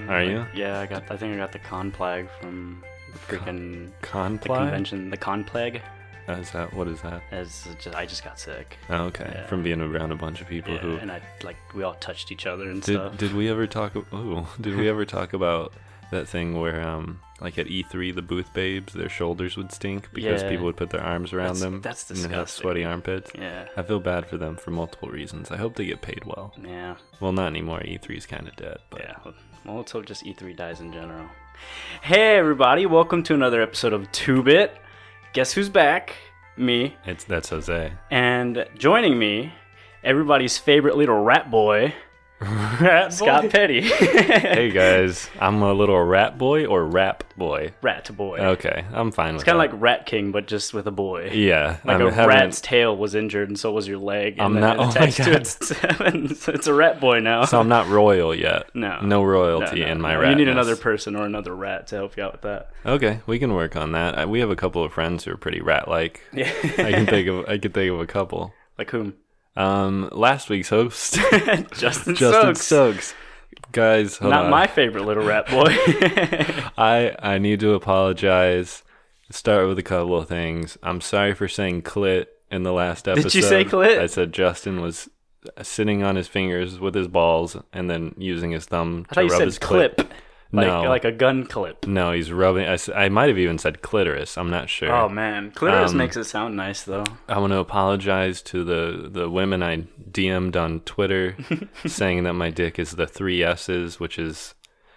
Are you? Yeah, I think I got the con plague from the freaking Con the plague? convention. The con plague. What is that? I just got sick. Oh, okay. Yeah. From being around a bunch of people Yeah, who and we all touched each other and stuff. did we ever talk? Did we ever talk about that thing where like at E3 the booth babes, their shoulders would stink because Yeah. people would put their arms around them. That's and they'd have disgusting. sweaty armpits. Yeah. I feel bad for them for multiple reasons. I hope they get paid well. Yeah. Well, not anymore. E3's kind of dead. But Yeah. Well, let's hope just E3 dies in general. Hey, everybody! Welcome to another episode of 2-Bit. Guess who's back? Me. that's Jose. And joining me, everybody's favorite little rat boy, Scott Petty. Hey guys, I'm a little rat boy or rap boy. Rat boy. Okay, I'm fine with It's kind that. of like Rat King, but just with a boy. Yeah, Like I'm a rat's tail was injured, and so was your leg. And I'm then not- it oh my attached to God. its so it's a rat boy now. So I'm not royal yet. No royalty No. in my You ratness. need another person or another rat to help you out with that. Okay, we can work on that. We have a couple of friends who are pretty rat-like. Yeah. I can think of a couple. Like whom? Last week's host, Justin Justin Stokes. Stokes. Guys, hold Not on. my favorite little rat boy. I need to apologize. Start with a couple of things. I'm sorry for saying clit in the last episode. Did you say clit? I said Justin was sitting on his fingers with his balls and then using his thumb I to thought you rub said his clit. clip. No. Like a gun clip. No, he's rubbing. I might have even said clitoris. I'm not sure. Oh man, clitoris makes it sound nice though. I want to apologize to the women I DM'd on Twitter saying that my dick is the 3 S's, which is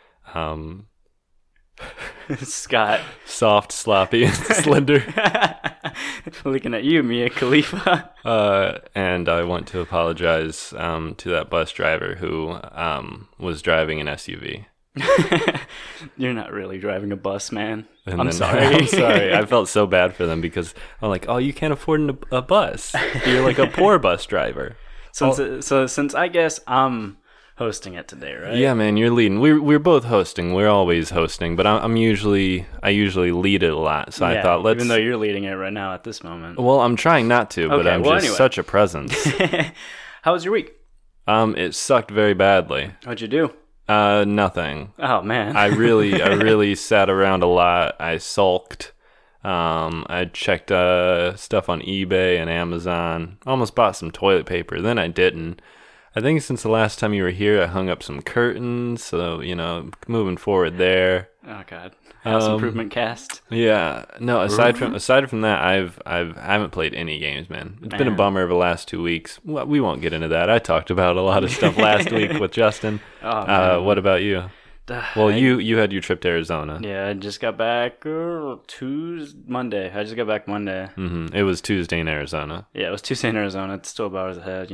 Scott. soft, sloppy, and slender. Looking at you, Mia Khalifa. And I want to apologize to that bus driver who was driving an SUV. You're not really driving a bus, man. And I'm then- sorry. I'm sorry. I felt so bad for them because I'm like, oh, you can't afford a bus. You're like a poor bus driver. Since I guess I'm hosting it today, right? Yeah, man, you're leading. We're both hosting. We're always hosting, but I usually lead it a lot. So I thought, even though you're leading it right now at this moment. Well, I'm trying not to, but Okay, I'm well, just anyway. such a presence. How was your week? It sucked very badly. What'd you do? Nothing. Oh man. I really sat around a lot. I sulked. I checked stuff on eBay and Amazon. Almost bought some toilet paper. Then I didn't. I think since the last time you were here, I hung up some curtains. So, moving forward there. Oh god. House Improvement cast. Yeah. No, aside from that, I haven't played any games, man. It's been a Man. bummer over the last 2 weeks. Well, we won't get into that. I talked about a lot of stuff last week with Justin. Oh, man. What about you? Well, you had your trip to Arizona. Yeah, I just got back Monday. I just got back Monday. It was Tuesday in Arizona. Yeah, it was Tuesday in Arizona. It's 12 hours ahead,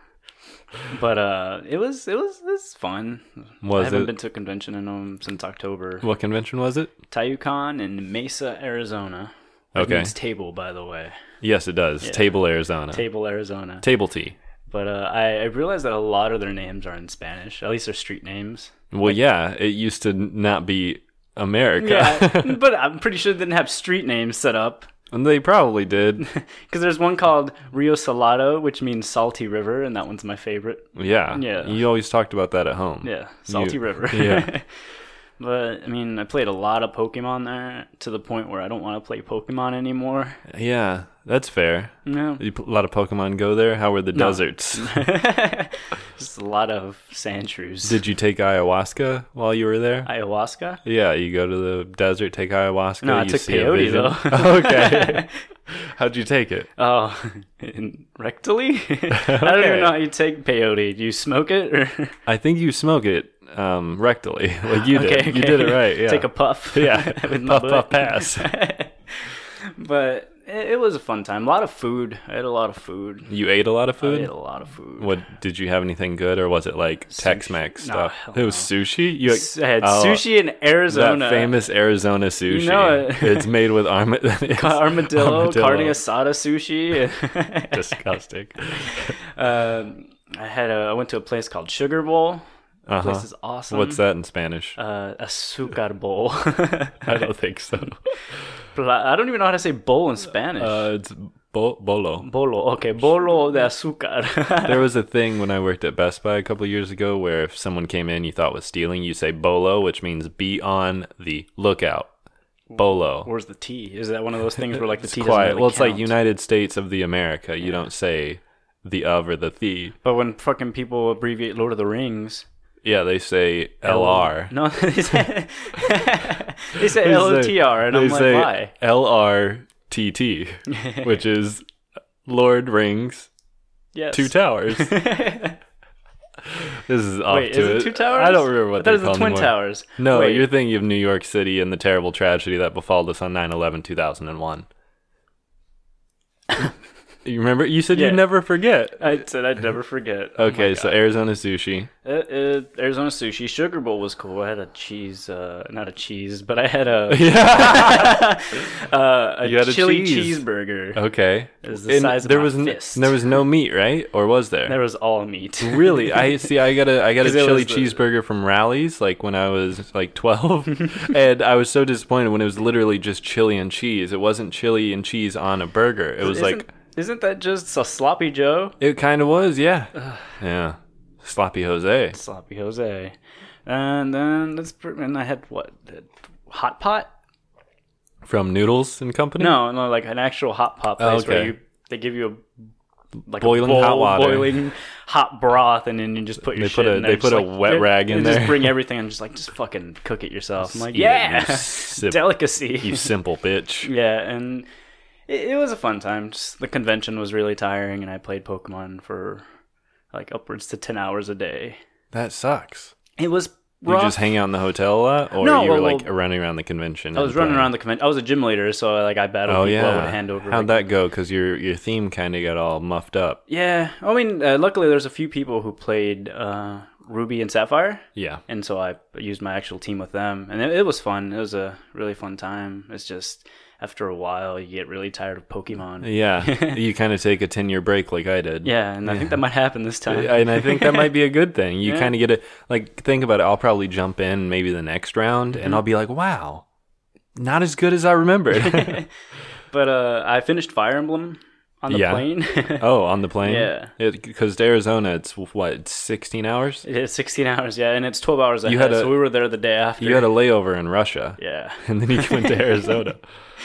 But it was fun. I haven't been to a convention since October. What convention was it? TayuCon in Mesa, Arizona. That Okay. means table, by the way. Yes, it does. Yeah. Table, Arizona. Table, Arizona. Table tea. But I realized that a lot of their names are in Spanish. At least their street names. Well, yeah, it used to not be America. Yeah, but I'm pretty sure they didn't have street names set up. And they probably did. Because there's one called Rio Salado, which means salty river, and that one's my favorite. Yeah. Yeah. You always talked about that at home. Yeah, salty river. Yeah. But, I mean, I played a lot of Pokemon there to the point where I don't want to play Pokemon anymore. Yeah, that's fair. No. A lot of Pokemon go there. How were the No. deserts? Just a lot of Sandshrews. Did you take ayahuasca while you were there? Ayahuasca? Yeah, you go to the desert, take ayahuasca. No, I you took see a peyote, vision. though. Okay. How'd you take it? Oh, rectally? I don't even know how you take peyote. Do you smoke it? Or? I think you smoke it rectally, like you did. Okay. You did it right. Yeah. Take a puff. Yeah. with my Puff, puff, butt. pass. But it was a fun time. A lot of food. I had a lot of food. You ate a lot of I food. ate a lot of food. What did you have anything good, or was it like Tex-Mex No, stuff? hell It was sushi. You I had sushi in Arizona. That famous Arizona sushi. You know it. It's made with Armadillo, carne asada sushi. Disgusting. I went to a place called Sugar Bowl. The place is awesome. What's that in Spanish? Azúcar bowl. I don't think so. I don't even know how to say bowl in Spanish. It's Bolo. Bolo. Okay, bolo de azúcar. There was a thing when I worked at Best Buy a couple of years ago where if someone came in you thought was stealing, you say bolo, which means be on the lookout. Bolo. Where's the T? Is that one of those things where like the T doesn't quiet. really Well, it's count? like United States of the America. You don't say the of or the the. But when fucking people abbreviate Lord of the Rings, Yeah, they say LR. No, they say LOTR, and I'm like, why? LRTT, which is Lord Rings, Yes. Two Towers. This is off Wait, to is it it. Two Towers? I don't remember what that they're is the called Twin anymore. Towers. No, Wait. you're thinking of New York City and the terrible tragedy that befalled us on 9/11/2001. You remember? You said Yeah. you'd never forget. I said I'd never forget. Okay, Oh so my Arizona sushi. God. Arizona sushi. Sugar Bowl was cool. I had a cheese, not a cheese, but I had a You had a chili cheese. cheeseburger. Okay. It was the size of there my was fist. there was no meat, right? Or was there? There was all meat. Really? I see. I got a 'Cause it chili was the- cheeseburger from Rally's, like when I was like 12, and I was so disappointed when it was literally just chili and cheese. It wasn't chili and cheese on a burger. It was Isn't that just a sloppy Joe? it kind of was, yeah, yeah. Sloppy Jose. Sloppy Jose. And then and I had what? The hot pot? From Noodles and Company? No, like an actual hot pot place okay. where they give you a Boiling bowl, hot water. boiling hot broth, and then you just put your shit in there. they put a wet rag in Just there. bring everything and just fucking cook it yourself. I'm like, Eat it, yeah, you delicacy. You simple bitch. Yeah, and it was a fun time. Just the convention was really tiring, and I played Pokemon for like upwards to 10 hours a day. That sucks. It was You rough. just hang out in the hotel a lot, or No, you were well, like running around the convention? I was running around the convention. I was a gym leader, so like I battled Oh people. I would yeah. hand over. How'd that go? Because your theme kind of got all muffed up. Yeah, I mean, luckily there's a few people who played Ruby and Sapphire, Yeah. and so I used my actual team with them, and it was fun. It was a really fun time. It's just after a while you get really tired of Pokemon. Yeah. You kind of take a 10-year break like I did. Yeah, and I think that might happen this time. And I think that might be a good thing. You Yeah. kind of get it. Like, think about it. I'll probably jump in maybe the next round, and I'll be like, wow, not as good as I remembered. But I finished Fire Emblem on the Yeah. plane. Oh, on the plane? Yeah. Because to Arizona, it's what, 16 hours? It is 16 hours, yeah, and it's 12 hours ahead, had a- so we were there the day after. You had a layover in Russia. Yeah. And then you went to Arizona.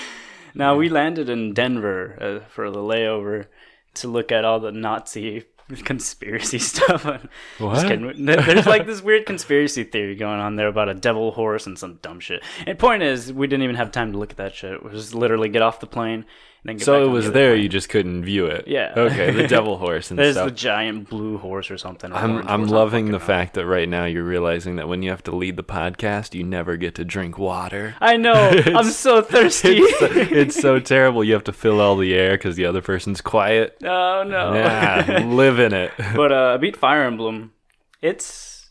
Now, we landed in Denver for the layover to look at all the Nazi conspiracy stuff. What? Just kidding. There's like this weird conspiracy theory going on there about a devil horse and some dumb shit. And point is, we didn't even have time to look at that shit. We just literally get off the plane and then get back So it on was the other there, plane. you just couldn't view it. Yeah. Okay, the devil horse and There's stuff. the giant blue horse or something. or I'm orange horse, I don't loving the fucking know. fact that right now you're realizing that when you have to lead the podcast, you never get to drink water. I know. I'm so thirsty. It's so terrible. You have to fill all the air because the other person's quiet. Oh no. Yeah, live in it. But I beat Fire Emblem. It just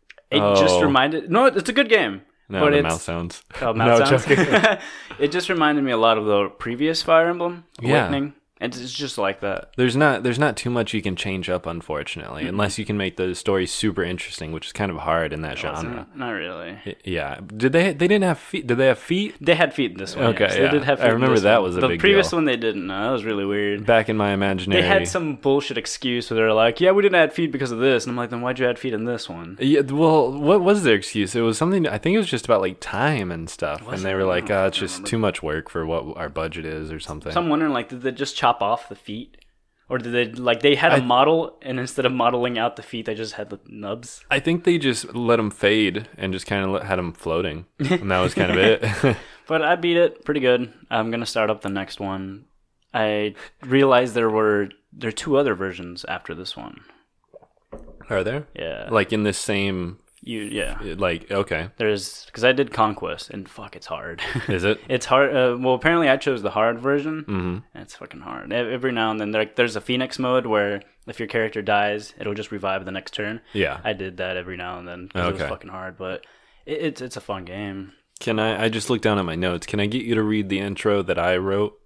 Oh. reminded. No, it's a good game. No, but the it's, mouth sounds. Oh, mouth No, sounds. joking. It just reminded me a lot of the previous Fire Emblem Yeah. Awakening. And it's just like that. There's not too much you can change up, unfortunately, unless you can make the story super interesting, which is kind of hard in that genre. Not really. Yeah. Did they didn't have feet? Did they have feet? They had feet in this one. Okay, yes. yeah. They did have I feet in remember this that one. was a the big previous deal. one they didn't. That was really weird. Back in my imaginary. They had some bullshit excuse where they're like, "Yeah, we didn't add feet because of this," and I'm like, "Then why'd you add feet in this one?" Yeah, well, what was their excuse? It was something. I think it was just about like time and stuff, and they were like, "It's just too much work for what our budget is, or something." So I'm wondering, like, did they just chop off the feet? Or did they, like, they had a model, and instead of modeling out the feet, they just had the nubs? I think they just let them fade and just kind of had them floating, and that was kind of it. But I beat it pretty good. I'm going to start up the next one. I realized there are two other versions after this one. Are there? Yeah. Like in this same, Yeah. like, okay, There's, because I did Conquest, and fuck, it's hard. is it? It's hard. Well, apparently I chose the hard version. Mm-hmm. And it's fucking hard. Every now and then, there's a Phoenix mode where if your character dies, it'll just revive the next turn. Yeah. I did that every now and then because it was Okay. fucking hard, but it's a fun game. Can I just looked down at my notes. Can I get you to read the intro that I wrote?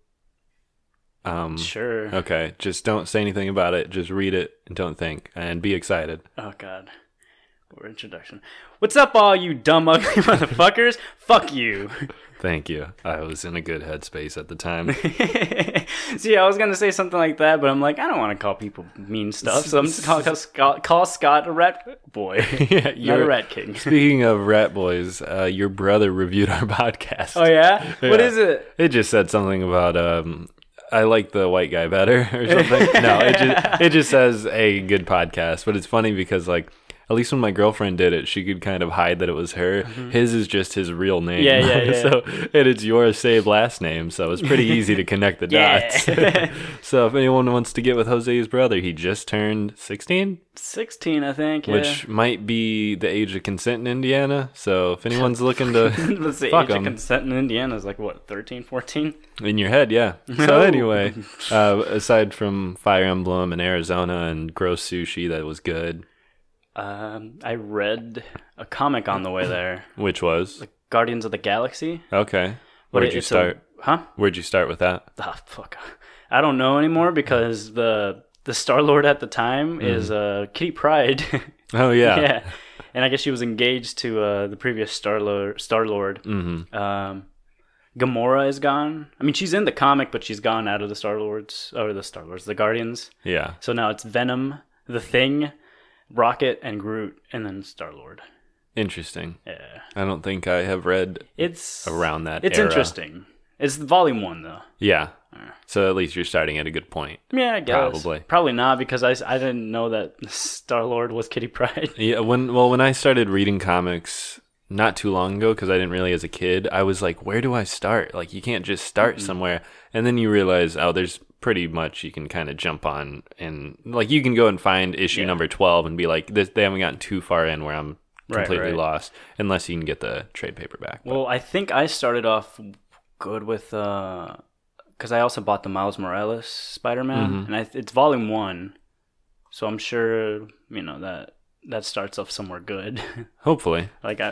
Sure. Okay, just don't say anything about it. Just read it and don't think, and be excited. Oh god. Or introduction. What's up, all you dumb, ugly motherfuckers? Fuck you. Thank you. I was in a good headspace at the time. See, I was going to say something like that, but I'm like, I don't want to call people mean stuff, so I'm just going to call Scott a rat boy. Yeah, not a rat king. Speaking of rat boys, your brother reviewed our podcast. Oh, yeah? What is it? It just said something about... I like the white guy better or something. No, it just says a good podcast. But it's funny because like at least when my girlfriend did it, she could kind of hide that it was her. Mm-hmm. His is just his real name. Yeah. So and it's your saved last name, so it's pretty easy to connect the dots. So if anyone wants to get with Jose's brother, he just turned 16? 16, I think, yeah. Which might be the age of consent in Indiana. So if anyone's looking to the age of consent in Indiana is like, what, 13, 14? In your head, yeah. So anyway, aside from Fire Emblem and Arizona and gross sushi, that was good. I read a comic on the way there. Which was? Like Guardians of the Galaxy. Okay. Where'd you start? Where'd you start with that? Oh, fuck. I don't know anymore because the Star-Lord at the time is Kitty Pryde. Oh, yeah. Yeah. And I guess she was engaged to the previous Star-Lord. Mm-hmm. Gamora is gone. I mean, she's in the comic, but she's gone out of the the Guardians. Yeah. So now it's Venom, the Thing, Rocket, and Groot, and then Star-Lord. Interesting. Yeah. I don't think I have read around that It's era. Interesting. It's volume 1, though. Yeah. So at least you're starting at a good point. Yeah, I guess. Probably. Probably not, because I didn't know that Star-Lord was Kitty Pryde. Yeah, when I started reading comics not too long ago, because I didn't really as a kid, I was like, where do I start? Like, you can't just start somewhere. And then you realize, there's pretty much you can kind of jump on, and like you can go and find issue number 12 and be like, they haven't gotten too far in where I'm completely lost, unless you can get the trade paperback. Well, I think I started off good with because I also bought the Miles Morales Spider-Man, and it's volume 1, so I'm sure that starts off somewhere good. Hopefully.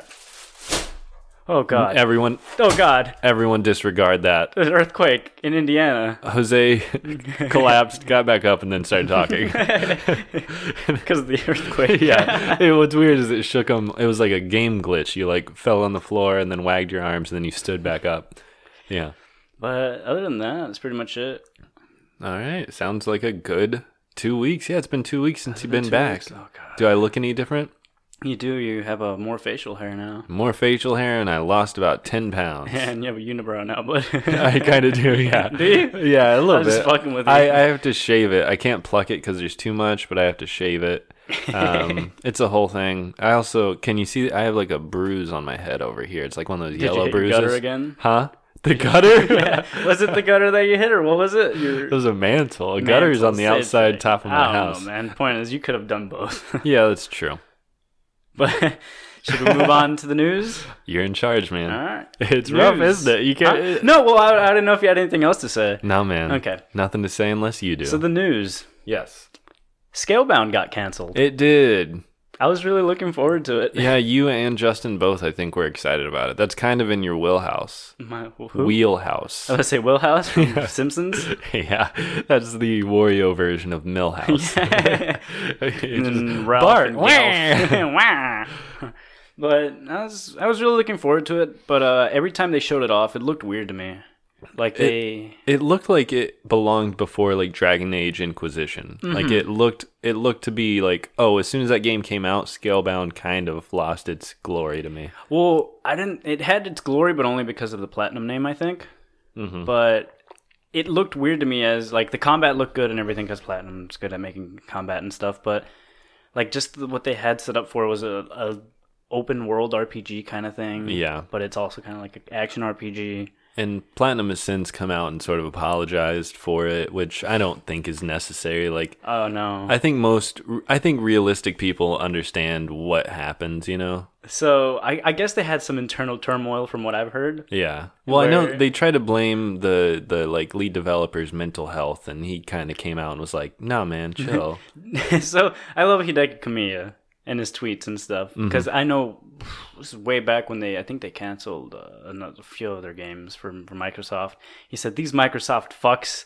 Oh God! Everyone disregard that. There's an earthquake in Indiana. Jose collapsed, got back up, and then started talking. Because of the earthquake. Yeah. What's weird is it shook him. It was like a game glitch. You like fell on the floor and then wagged your arms and then you stood back up. Yeah. But other than that, that's pretty much it. All right. Sounds like a good 2 weeks. Yeah, it's been 2 weeks since you've been back. Oh, God. Do I look any different? You do. You have more facial hair now. More facial hair, and I lost about 10 pounds. Yeah, and you have a unibrow now, but... I kind of do, yeah. Do you? Yeah, a little bit. I'm just fucking with you. I have to shave it. I can't pluck it because there's too much, but I have to shave it. It's a whole thing. I also... Can you see... I have like a bruise on my head over here. It's like one of those yellow bruises. Did you hit your gutter again? Huh? The gutter? Yeah. Was it the gutter that you hit, or what was it? It was a mantle. A gutter's on the outside top of my house. I don't know, man. The point is, you could have done both. Yeah, that's true. But should we move on to the news? You're in charge, man. All right. It's rough, isn't it? You can't. No, well, I didn't know if you had anything else to say. No, man. Okay. Nothing to say unless you do. So the news. Yes. Scalebound got canceled. It did. I was really looking forward to it. Yeah, you and Justin both, I think, were excited about it. That's kind of in your wheelhouse. Wheelhouse. I was going to say Wheelhouse from Simpsons? Yeah, that's the Wario version of Millhouse. Yeah. Bart. But I was really looking forward to it, but every time they showed it off, it looked weird to me. Like it looked like it belonged before like Dragon Age Inquisition. Mm-hmm. Like it looked to be like, oh, as soon as that game came out, Scalebound kind of lost its glory to me. Well, it had its glory, but only because of the Platinum name, I think. Mm-hmm. But it looked weird to me as like the combat looked good and everything because Platinum's good at making combat and stuff, but like just what they had set up for was a open world RPG kind of thing. Yeah. But it's also kind of like an action RPG. And Platinum has since come out and sort of apologized for it, which I don't think is necessary. Like, oh no, I think realistic people understand what happens, you know? So I guess they had some internal turmoil from what I've heard. Yeah. Well, I know they try to blame the like lead developer's mental health, and he kind of came out and was like, "Nah, man, chill." So I love Hideki Kamiya and his tweets and stuff, because I know this is way back when I think they canceled a few of their games from Microsoft. He said, "These Microsoft fucks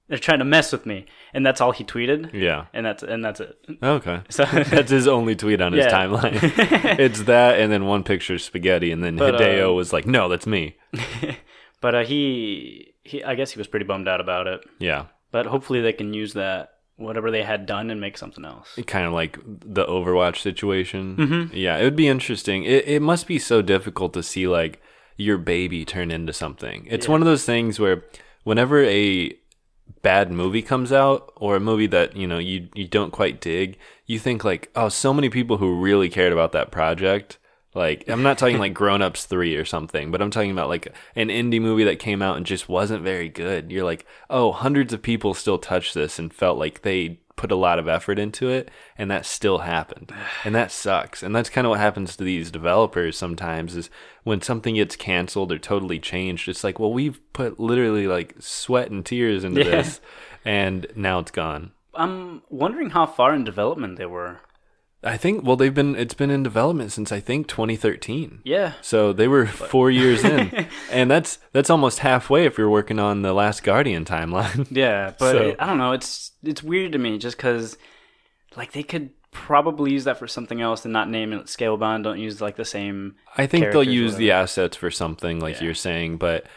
They're trying to mess with me, and that's all he tweeted. Yeah, and that's it. Okay, So that's his only tweet on his timeline. It's that, and then one picture of spaghetti, and then Hideo was like, "No, that's me." But he, I guess he was pretty bummed out about it. Yeah, but hopefully they can use that whatever they had done and make something else. Kind of like the Overwatch situation. Mm-hmm. Yeah, it would be interesting. It must be so difficult to see like your baby turn into something. It's one of those things where whenever a bad movie comes out, or a movie that you don't quite dig, you think like, oh, so many people who really cared about that project. Like, I'm not talking like Grown Ups 3 or something, but I'm talking about like an indie movie that came out and just wasn't very good. You're like, oh, hundreds of people still touched this and felt like they put a lot of effort into it, and that still happened. And that sucks. And that's kind of what happens to these developers sometimes, is when something gets canceled or totally changed, it's like, well, we've put literally like sweat and tears into this, and now it's gone. I'm wondering how far in development they were. I think, well, it's been in development since I think 2013. Yeah. So they were 4 years in. And that's almost halfway if you're working on the Last Guardian timeline. Yeah, but I don't know, it's weird to me just cuz like they could probably use that for something else and not name it Scalebound, don't use like the same I think they'll use the assets for something like you're saying, but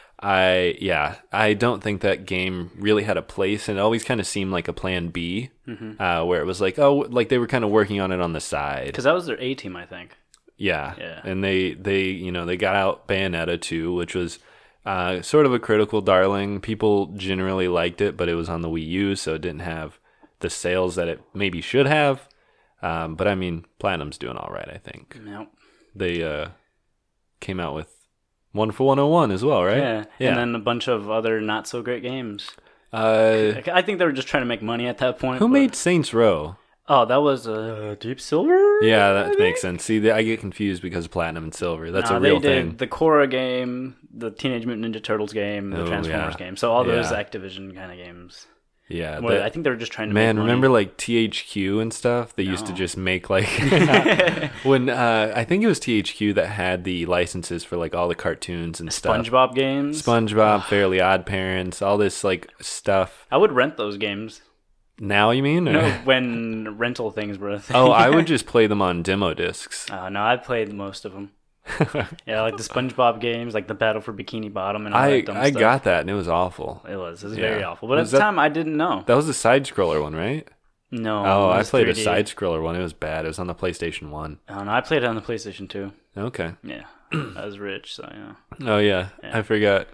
I don't think that game really had a place, and it always kind of seemed like a plan B, where it was like, oh, like they were kind of working on it on the side. Because that was their A team, I think. Yeah. And they they got out Bayonetta 2, which was sort of a critical darling. People generally liked it, but it was on the Wii U, so it didn't have the sales that it maybe should have. But I mean, Platinum's doing all right, I think. Nope. They came out with Wonderful 101 as well, right? Yeah. And then a bunch of other not so great games. I think they were just trying to make money at that point. Who made Saints Row? Oh, that was Deep Silver? Yeah, that makes sense. See, I get confused because of Platinum and Silver. That's a real thing. They did the Korra game, the Teenage Mutant Ninja Turtles game, the Transformers game. So all those Activision kind of games. Yeah, I think they were just trying to make money. Remember like THQ and stuff? They used to just make like when I think it was THQ that had the licenses for like all the cartoons and stuff. SpongeBob games, Fairly Odd Parents, all this like stuff. I would rent those games. Now you mean? No, when rental things were a thing. Oh, I would just play them on demo discs. No, I played most of them. Yeah, like the SpongeBob games, like the Battle for Bikini Bottom, and all that dumb I stuff. got that, and it was awful. It was very awful. But at the time, I didn't know. That was the side scroller one, right? No. Oh, I played 3D. A side scroller one. It was bad. It was on the PlayStation 1. Oh no, I played it on the PlayStation 2. Okay. Yeah, I was rich, so yeah. Oh yeah. I forgot.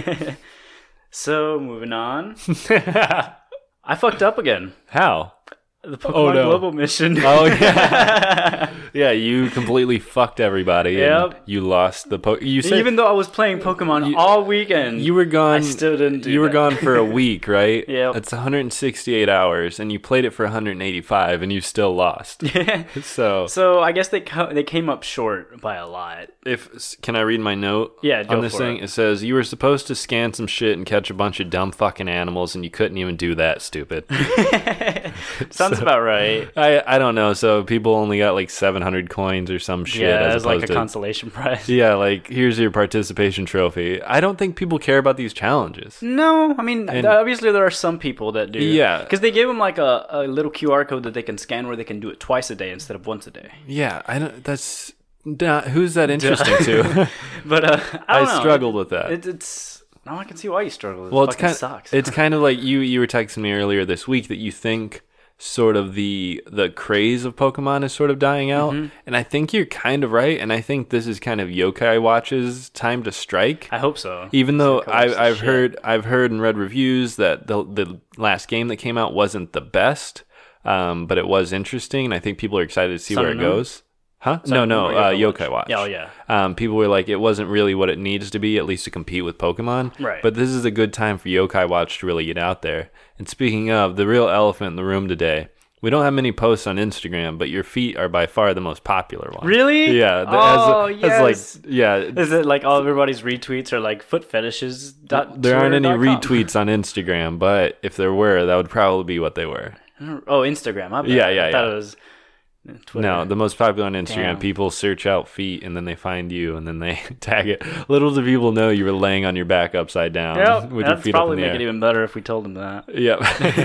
So moving on. I fucked up again. How? The Pokemon Global Mission. Oh, yeah. Yeah, you completely fucked everybody. And you lost the even though I was playing Pokemon all weekend. You were gone. I still didn't do You were gone for a week, right? Yeah. It's 168 hours, and you played it for 185, and you still lost. Yeah. So I guess they came up short by a lot. Can I read my note? Yeah, go on this for thing? It says, you were supposed to scan some shit and catch a bunch of dumb fucking animals, and you couldn't even do that, stupid. Sounds about right. I don't know. So people only got like 700 coins or some shit. Yeah, as like a consolation prize. Yeah, like here's your participation trophy. I don't think people care about these challenges. No, I mean obviously there are some people that do. Yeah, because they gave them like a little QR code that they can scan where they can do it twice a day instead of once a day. Yeah, I don't. That's who's that interesting to? But I don't know. Struggled with that. It's. No, I can see why you struggle. Well, sucks. It's kind of like you were texting me earlier this week that you think sort of the craze of Pokemon is sort of dying out, and I think you're kind of right, and I think this is kind of Yokai Watch's time to strike. I hope so. Even though I've heard and read reviews that the last game that came out wasn't the best, but it was interesting, and I think people are excited to see where it goes. Huh? No, Yokai Watch. Oh, yeah. People were like, it wasn't really what it needs to be, at least to compete with Pokemon. Right. But this is a good time for Yokai Watch to really get out there. And speaking of, the real elephant in the room today, we don't have many posts on Instagram, but your feet are by far the most popular one. Really? Yeah. Yes. Yeah. Is it like all everybody's retweets are like foot fetishes? There aren't any retweets on Instagram, but if there were, that would probably be what they were. Oh, Instagram. I bet. Yeah. I thought it was Twitter. No, the most popular on Instagram. Damn. People search out feet and then they find you and then they tag it. Little do people know you were laying on your back upside down Yep, with your that'd feet up in probably the make air. it even better if we told them that. Yep.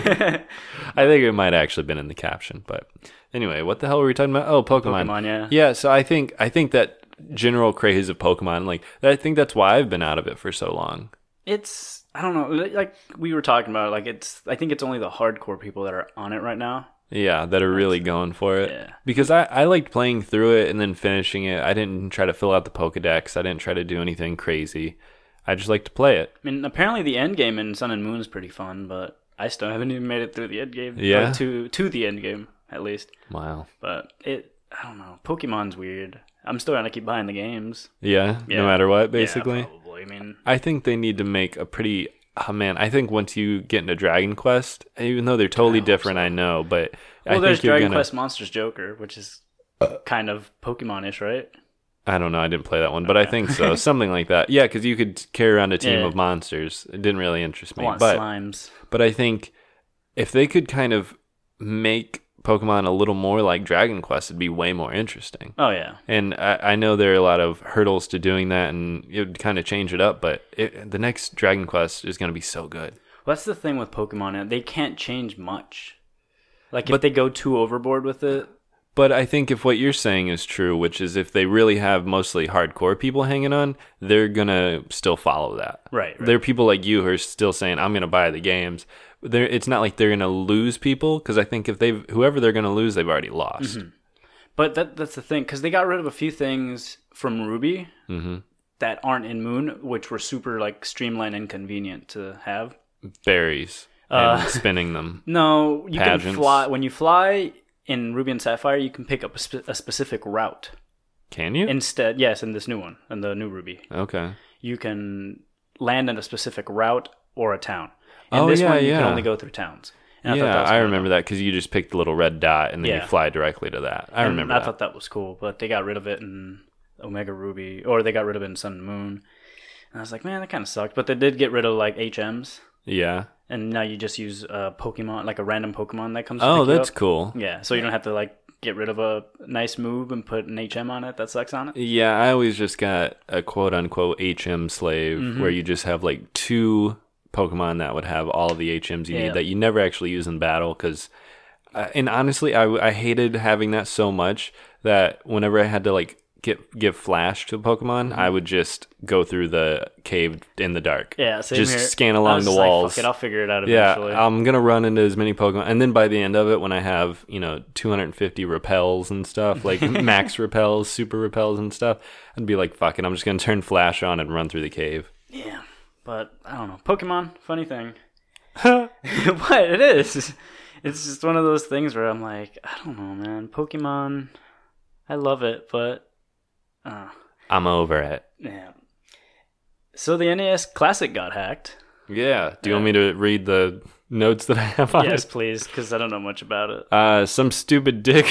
I think it might have actually been in the caption, but anyway, what the hell were we talking about? Oh, Pokemon. Pokemon, yeah. Yeah, so I think that general craze of Pokemon, like I think that's why I've been out of it for so long. It's, I don't know, like we were talking about, like I think it's only the hardcore people that are on it right now. Yeah, that are really going for it. Yeah. Because I liked playing through it and then finishing it. I didn't try to fill out the Pokedex. I didn't try to do anything crazy. I just like to play it. I mean, apparently the end game in Sun and Moon is pretty fun, but I still haven't even made it through the end game. Yeah? Or to the end game, at least. Wow. But I don't know. Pokemon's weird. I'm still gonna keep buying the games. Yeah, no matter what, basically. Yeah, probably. I mean, I think they need to make a pretty... Oh, man, I think once you get into Dragon Quest, even though they're totally different, I know, but I there's think you're Dragon gonna... Quest Monsters Joker, which is kind of Pokemon-ish, right? I don't know, I didn't play that one, but I think so. Something like that. Yeah, because you could carry around a team Yeah. of monsters. It didn't really interest me. I want But slimes. But I think if they could kind of make Pokemon a little more like Dragon Quest, it'd be way more interesting. Oh, yeah. And I know there are a lot of hurdles to doing that, and it would kind of change it up, but the next Dragon Quest is going to be so good. Well, that's the thing with Pokemon. They can't change much. Like, if they go too overboard with it. But I think if what you're saying is true, which is if they really have mostly hardcore people hanging on, they're going to still follow that. Right. There are people like you who are still saying, I'm going to buy the games. It's not like they're going to lose people, because I think if whoever they're going to lose, they've already lost. Mm-hmm. But that's the thing, because they got rid of a few things from Ruby that aren't in Moon, which were super like streamlined and convenient to have. Berries and spinning them. No, you Pageants. can fly. When you fly in Ruby and Sapphire, you can pick up a specific route. Can you? Instead, yes, in this new one, in the new Ruby, Okay. you can land in a specific route or a town. In Oh, this yeah, one, you can yeah. only go through towns. And Yeah, thought that was I kinda remember that because you just picked the little red dot and then you Yeah. fly directly to that. I remember I that. thought that was cool, but they got rid of it in Omega Ruby, or they got rid of it in Sun and Moon. And I was like, man, that kind of sucked. But they did get rid of like HMs, Yeah. and now you just use Pokemon, like a random Pokemon that comes. To Oh, pick you that's up. cool. Yeah, so you don't have to like get rid of a nice move and put an HM on it that sucks on it. Yeah, I always just got a quote unquote HM slave Mm-hmm. where you just have like 2 Pokemon that would have all of the HMs you Yeah. need that you never actually use in battle. Because, and honestly, I hated having that so much that whenever I had to like give flash to a Pokemon, I would just go through the cave in the dark. Yeah, same just here. scan I along was the just like, walls. Fuck it, I'll figure it out Yeah, eventually. I'm gonna run into as many Pokemon, and then by the end of it, when I have 250 repels and stuff, like max repels, super repels and stuff, I'd be like, fuck it, I'm just gonna turn flash on and run through the cave. Yeah, but I don't know. Pokemon, funny thing. What it is, it's just one of those things where I'm like, I don't know, man. Pokemon, I love it, but I'm over it. yeah. So the NES Classic got hacked. Yeah. Do you want me to read the notes that I have on Yes, it? please, because I don't know much about it. Some stupid dick.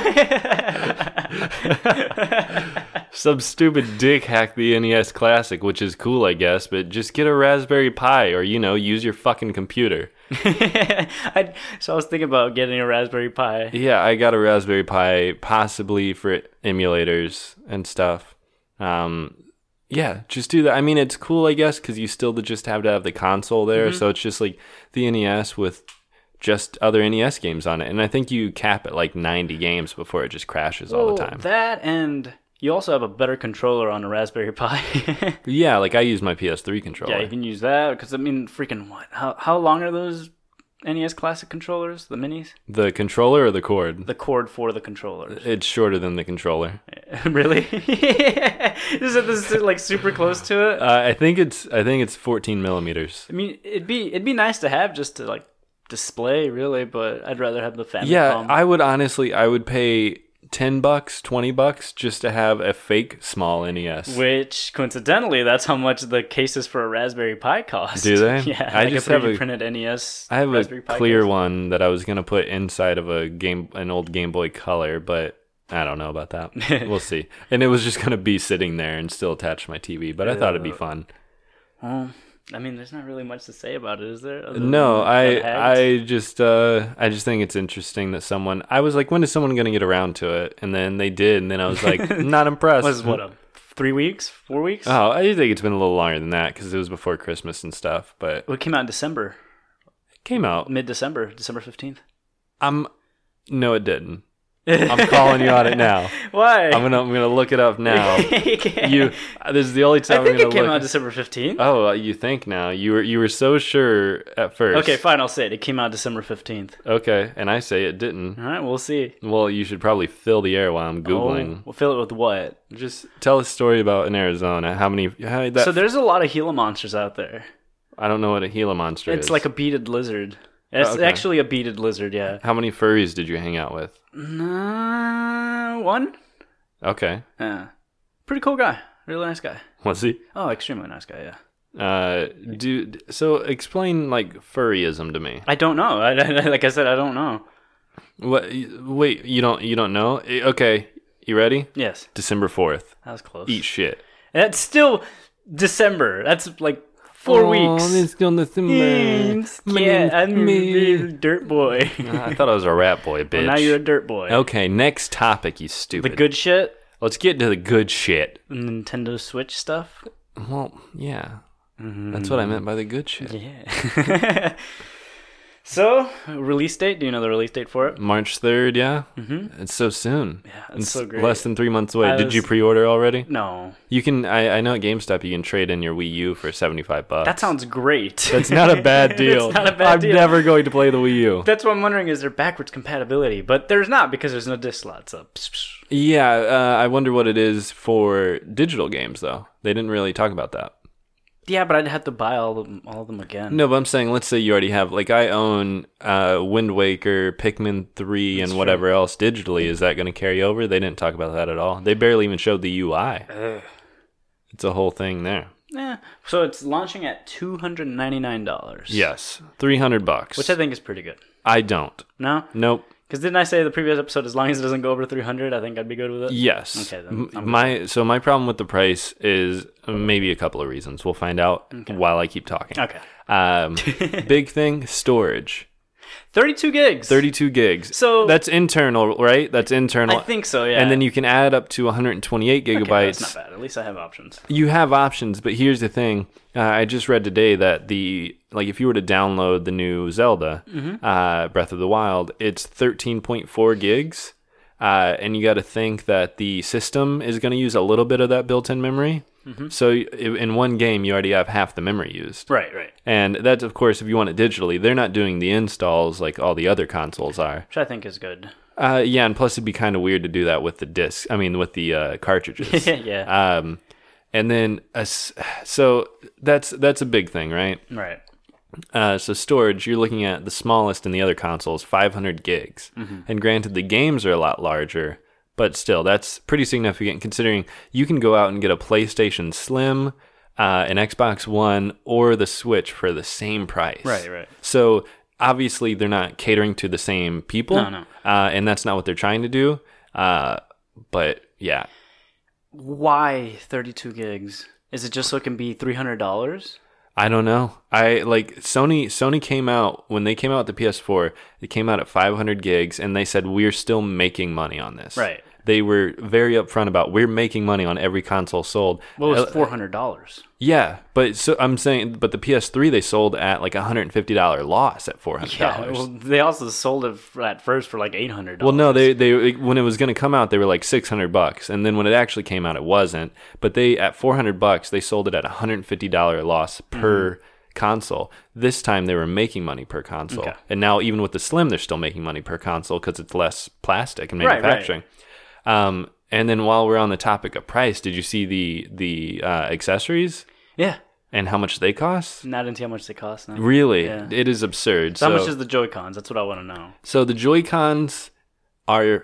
Some stupid dick hacked the NES Classic, which is cool, I guess, but just get a Raspberry Pi or, use your fucking computer. So I was thinking about getting a Raspberry Pi. Yeah, I got a Raspberry Pi, possibly for emulators and stuff. Yeah, just do that. I mean, it's cool, I guess, because you still just have to have the console there, so it's just like the NES with just other NES games on it. And I think you cap at like 90 games before it just crashes all the time. That, and you also have a better controller on a Raspberry Pi. Yeah, like I use my PS3 controller. Yeah, you can use that, because I mean, freaking what? How long are those NES Classic controllers, the minis? The controller or the cord? The cord for the controllers. It's shorter than the controller. Really? Is it like super close to it? I think it's 14 millimeters. I mean, it'd be nice to have just to like display, really, but I'd rather have the Famicom. Yeah, I would pay $10, $20 just to have a fake small NES. Which, coincidentally, that's how much the cases for a Raspberry Pi cost. Do they? Yeah, I like just a have 3D printed NES. I have Raspberry a Pi clear case. one that I was gonna put inside of an old Game Boy Color, but I don't know about that. We'll see. And it was just gonna be sitting there and still attached to my TV, but I thought it'd be fun. Well, I mean, there's not really much to say about it, is there? Other No, than I just think it's interesting that I was like, when is someone going to get around to it? And then they did, and then I was like, I'm not impressed. Was what, 3 weeks, 4 weeks? Oh, I think it's been a little longer than that because it was before Christmas and stuff. But It came out in December, it came out mid-December, December 15th. No, it didn't. I'm calling you on it now. Why? I'm gonna look it up now. This is the only time I think I'm gonna it came look. out December 15th. Oh, you think now? You were so sure at first. Okay, fine. I'll say it. It came out December 15th. Okay, and I say it didn't. All right, we'll see. Well, you should probably fill the air while I'm googling. We'll fill it with what? Just tell a story about in Arizona. So there's a lot of Gila monsters out there. I don't know what a Gila monster is. It's like a beaded lizard. It's actually a beaded lizard, yeah. How many furries did you hang out with? One. Okay. Yeah. Pretty cool guy. Really nice guy. Was he? Oh, extremely nice guy, yeah. So explain like furryism to me. I don't know. Like I said, I don't know. What? Wait, you don't know? Okay, you ready? Yes. December 4th. That was close. Eat shit. That's still December. That's like 4 weeks. Oh, it's still December. Yeah, I'm a dirt boy. I thought I was a rat boy, bitch. Well, now you're a dirt boy. Okay, next topic, you stupid. The good shit? Let's get to the good shit. Nintendo Switch stuff? Well, yeah. That's what I meant by the good shit. Yeah. So, release date? Do you know the release date for it? March 3rd, yeah? Mm-hmm. It's so soon. Yeah, it's so great. Less than 3 months away. Did you pre-order already? No. You can. I know at GameStop you can trade in your Wii U for $75. That sounds great. That's not a bad deal. It's not a bad deal. I'm never going to play the Wii U. That's what I'm wondering, is there backwards compatibility? But there's not, because there's no disc slot. So. Yeah, I wonder what it is for digital games, though. They didn't really talk about that. Yeah, but I'd have to buy all of them again. No, but I'm saying, let's say you already have, like, I own Wind Waker, Pikmin 3, and whatever else digitally. Is that going to carry over? They didn't talk about that at all. They barely even showed the UI. It's a whole thing there. Yeah. So it's launching at $299. Yes, $300. Which I think is pretty good. I don't. No? Nope. Because didn't I say the previous episode, as long as it doesn't go over 300, I think I'd be good with it? Yes. Okay, then my problem with the price is maybe a couple of reasons. We'll find out while I keep talking. Okay. Big thing, storage. 32 gigs. 32 gigs. So that's internal, right? That's internal. I think so, yeah. And then you can add up to 128 gigabytes. Okay, that's not bad. At least I have options. You have options, but here's the thing. I just read today that if you were to download the new Zelda, Breath of the Wild, it's 13.4 gigs. And you got to think that the system is going to use a little bit of that built-in memory. Mm-hmm. So in one game, you already have half the memory used. Right. And that's, of course, if you want it digitally. They're not doing the installs like all the other consoles are. Which I think is good. Yeah, and plus it'd be kind of weird to do that with the disc. I mean, with the cartridges. Yeah. And then, so that's a big thing, right? Right. So storage, you're looking at the smallest in the other consoles, 500 gigs. Mm-hmm. And granted, the games are a lot larger, but still, that's pretty significant considering you can go out and get a PlayStation Slim, an Xbox One, or the Switch for the same price. Right. So obviously, they're not catering to the same people. No. And that's not what they're trying to do. But yeah. Why 32 gigs? Is it just so it can be $300? I don't know. Sony came out, when they came out with the PS4, it came out at 500 gigs, and they said, we're still making money on this. Right. They were very upfront about, we're making money on every console sold. Well, it was $400. Yeah, but so I'm saying, but the PS3 they sold at like $150 loss at $400. Yeah, well, they also sold it at first for like $800. Well, no, they when it was going to come out, they were like $600, and then when it actually came out, it wasn't. But they at $400, they sold it at $150 loss per console. This time they were making money per console, and now even with the Slim, they're still making money per console because it's less plastic and manufacturing. Right. And then while we're on the topic of price, did you see the accessories? Yeah. And how much they cost? Not into how much they cost. No. Really? Yeah. It is absurd. So how much is the Joy-Cons? That's what I want to know. So the Joy-Cons are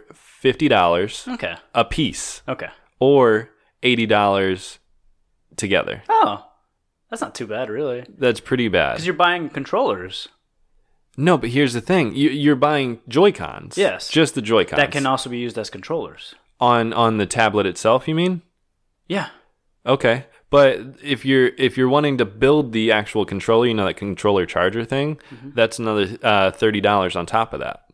$50 a piece. Okay. Or $80 together. Oh. That's not too bad, really. That's pretty bad. Because you're buying controllers. No, but here's the thing. You're buying Joy-Cons. Yes. Just the Joy-Cons. That can also be used as controllers. On the tablet itself, you mean? Yeah. Okay. But if you're wanting to build the actual controller, you know, that controller charger thing, that's another $30 on top of that.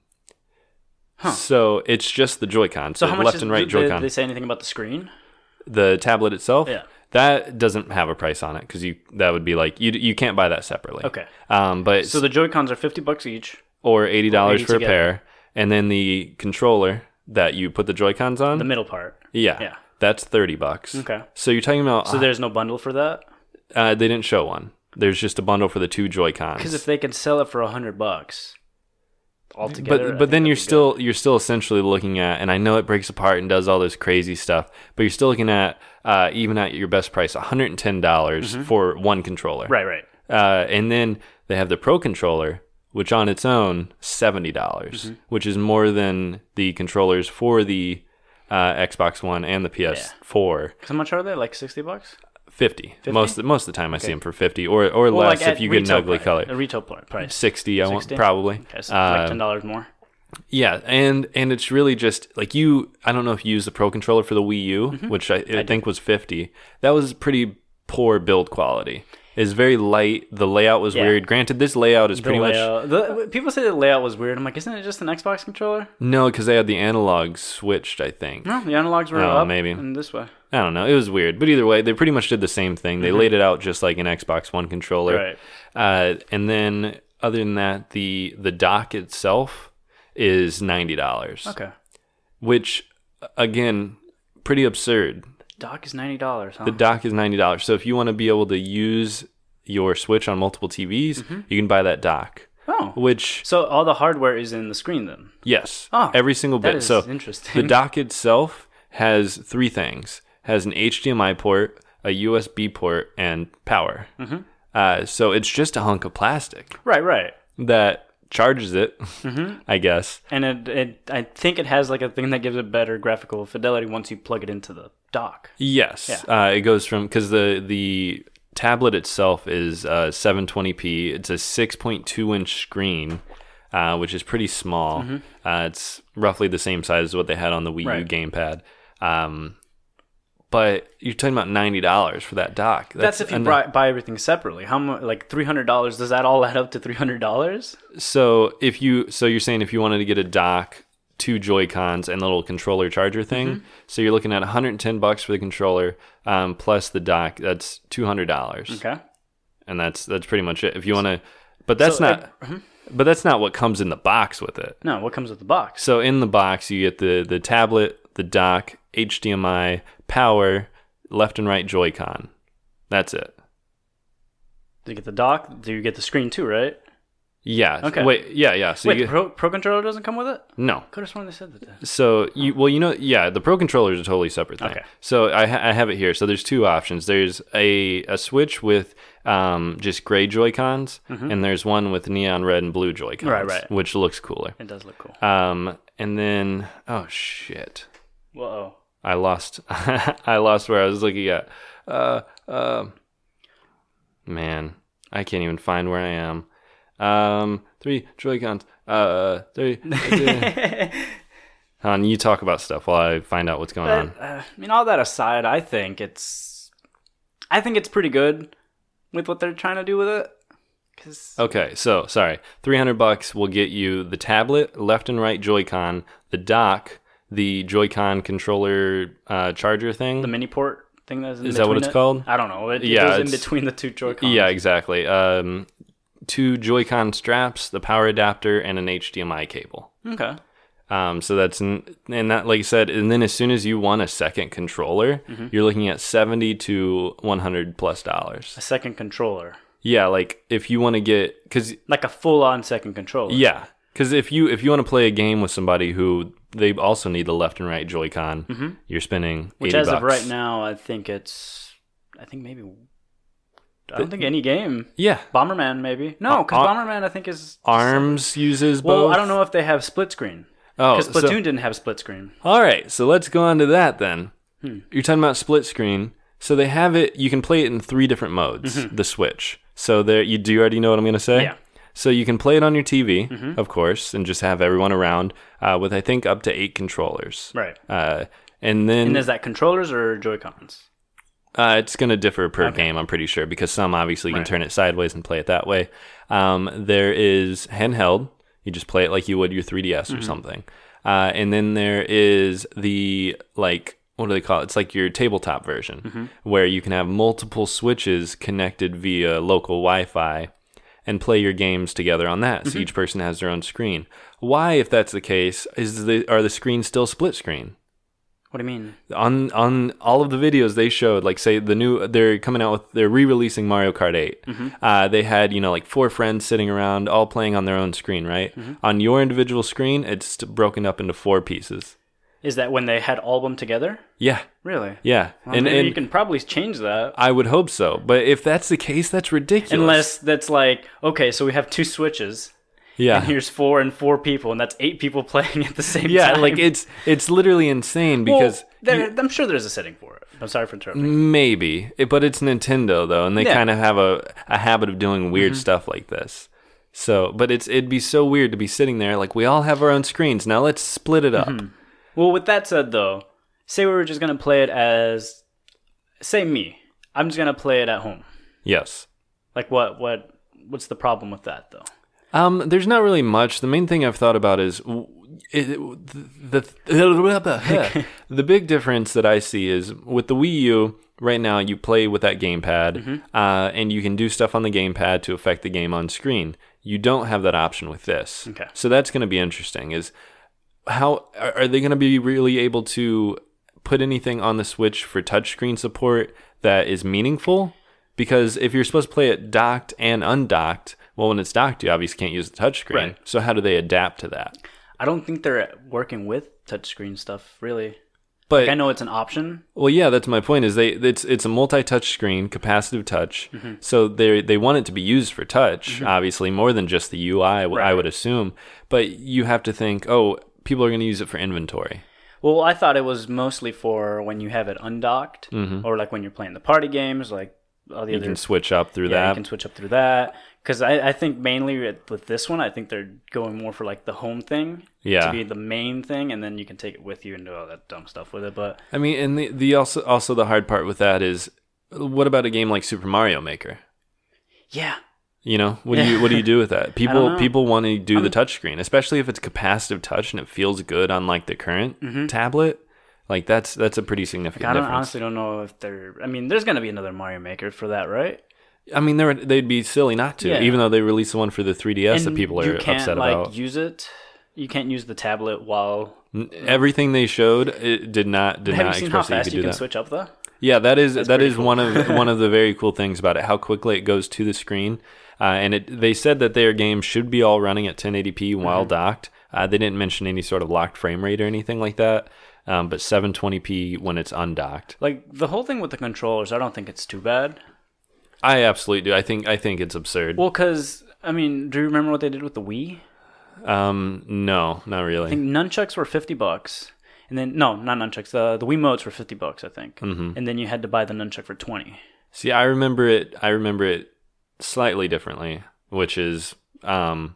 Huh. So it's just the Joy-Con. So how much left and right Joy-Con. Did they say anything about the screen? The tablet itself? Yeah. That doesn't have a price on it because that would be like you can't buy that separately. Okay. But so the Joy-Cons are $50 each, or $80 for a together. pair, and then the controller that you put the Joy-Cons on. the middle part. Yeah. That's $30. Okay. So you're talking about. So there's no bundle for that? They didn't show one. There's just a bundle for the 2 Joy-Cons. Because if they can sell it for $100 altogether, but then you're still essentially looking at, and I know it breaks apart and does all this crazy stuff, but you're still looking at even at your best price, $110 for one controller. Right. And then they have the Pro controller, which on its own $70, which is more than the controllers for the Xbox One and the PS4. How much are they? Like $60? 50. Most of the time I see them for 50 or less if you get an ugly color. A retail price. 60 I want probably. Okay, so like $10 more. Yeah, and it's really just like I don't know if you use the Pro controller for the Wii U, which I think was 50. That was pretty poor build quality. It's very light. The layout was weird. Granted, this layout is pretty much... People say the layout was weird. I'm like, isn't it just an Xbox controller? No, because they had the analogs switched, I think. No, the analogs were up maybe. and this way. I don't know. It was weird. But either way, they pretty much did the same thing. They laid it out just like an Xbox One controller. Right. And then, other than that, the dock itself is $90. Okay. Which, again, pretty absurd. Dock is $90, huh? The dock is $90. So if you want to be able to use your Switch on multiple TVs, you can buy that dock. Oh. Which... So all the hardware is in the screen then? Yes. Oh, every single bit. That is so interesting. The dock itself has 3 things. Has an HDMI port, a USB port, and power. So it's just a hunk of plastic. Right. That charges it, I guess. And I think it has like a thing that gives it better graphical fidelity once you plug it into the dock. Yes. It goes from... Because the tablet itself is 720p. It's a 6.2-inch screen, which is pretty small. It's roughly the same size as what they had on the Wii U gamepad. But you're talking about $90 for that dock. That's if you buy everything separately. How much? Like $300? Does that all add up to $300? So you're saying if you wanted to get a dock, 2 Joy-Cons, and the little controller charger thing, so you're looking at $110 for the controller, plus the dock. That's $200. Okay. And that's pretty much it. If you want to, but that's But that's not what comes in the box with it. No, what comes with the box? So in the box, you get the tablet, the dock, HDMI, power, left and right Joy-Con. That's it. Do you get the dock? Do you get the screen too, right? Yeah. Okay. Wait, yeah. So Wait, the Pro controller doesn't come with it? No. Could have sworn they said that. So, the Pro controller is a totally separate thing. Okay. So I have it here. So there's 2 options. There's a Switch with just gray Joy-Cons, and there's one with neon red and blue Joy-Cons, right. which looks cooler. It does look cool. And then, oh shit. Whoa. I lost where I was looking at. Man, I can't even find where I am. 3 Joy-Cons. 3. You talk about stuff while I find out what's going on. All that aside, I think it's pretty good with what they're trying to do with it. Okay, so sorry, $300 will get you the tablet, left and right Joy-Con, the dock, the Joy-Con controller charger thing. The mini port thing that's in Is that what it's called? I don't know. It goes in between the 2 Joy-Cons. Yeah, exactly. 2 Joy-Con straps, the power adapter, and an HDMI cable. Okay. So that's, and that, like I said, and then as soon as you want a second controller, you're looking at $70 to $100+. A second controller. Yeah, like if you want to get, because like a full-on second controller. Yeah, because if you want to play a game with somebody who they also need the left and right Joy-Con, you're spending $80. Which as of right now, I think maybe. I don't think any game. Yeah. Bomberman, maybe. No, because Bomberman, I think, is... ARMS uses both. Well, I don't know if they have split screen. Oh, because Splatoon didn't have split screen. All right, so let's go on to that then. You're talking about split screen. So they have it, you can play it in 3 different modes, the Switch. So do you already know what I'm going to say? Yeah. So you can play it on your TV, of course, and just have everyone around with, I think, up to 8 controllers. Right. And then... And is that controllers or Joy-Cons? It's going to differ per game, I'm pretty sure, because some obviously can turn it sideways and play it that way. There is handheld. You just play it like you would your 3DS or something. And then there is the, like, what do they call it? It's like your tabletop version, where you can have multiple switches connected via local Wi-Fi and play your games together on that. So each person has their own screen. Why, if that's the case, are the screens still split screen? What do you mean? On all of the videos they showed, like, say they're coming out with, they're re-releasing Mario Kart 8. They had, like 4 friends sitting around all playing on their own screen, right? On your individual screen, it's broken up into 4 pieces. Is that when they had all of them together? Yeah. Really? Yeah. Well, and you can probably change that. I would hope so. But if that's the case, that's ridiculous. Unless that's like, okay, so we have 2 switches. Yeah. And here's 4 and 4 people, and that's 8 people playing at the same time. Yeah, like it's literally insane because... Well, I'm sure there's a setting for it. I'm sorry for interrupting. Maybe. But it's Nintendo, though, and they kind of have a habit of doing weird stuff like this. So, but it'd be so weird to be sitting there, like, we all have our own screens. Now let's split it up. Well, with that said, though, say we were just going to play it as... Say me. I'm just going to play it at home. Yes. Like, what's the problem with that, though? There's not really much. The main thing I've thought about is the big difference that I see is with the Wii U, right now you play with that gamepad, and you can do stuff on the gamepad to affect the game on screen. You don't have that option with this. Okay. So that's going to be interesting. Is how are they going to be really able to put anything on the Switch for touchscreen support that is meaningful? Because if you're supposed to play it docked and undocked, well, when it's docked, you obviously can't use the touchscreen. Right. So how do they adapt to that? I don't think they're working with touchscreen stuff, really. But like, I know it's an option. Well, yeah, that's my point. Is it's a multi-touch screen, capacitive touch. So they want it to be used for touch, obviously more than just the UI. I would assume, but you have to think, people are going to use it for inventory. Well, I thought it was mostly for when you have it undocked, or like when you're playing the party games, like all the you other. You can switch up through that. You can switch up through that. Because I think mainly with this one, I think they're going more for like the home thing to be the main thing, and then you can take it with you and do all that dumb stuff with it. But I mean, and the also the hard part with that is, what about a game like Super Mario Maker? Yeah. What do you do with that? People want to do the touchscreen, especially if it's capacitive touch and it feels good on like the current tablet. Like that's a pretty significant difference. I honestly don't know if they're. I mean, there's gonna be another Mario Maker for that, right? I mean, they'd be silly not to, even though they released the one for the 3DS that people are upset about. Use it. You can't use the tablet while everything they showed it did not Have you seen how express that fast you you could do can that. switch up though? Yeah, that is cool. one of the very cool things about it. How quickly it goes to the screen, and they said that their game should be all running at 1080p while docked. They didn't mention any sort of locked frame rate or anything like that. But 720p when it's undocked. Like the whole thing with the controllers, I don't think it's too bad. I absolutely do. I think it's absurd. Well, because I mean, do you remember what they did with the Wii? No, not really. I think nunchucks were $50, and then no, not nunchucks. The Wiimotes were $50, I think, and then you had to buy the nunchuck for $20. See, I remember it slightly differently, which is the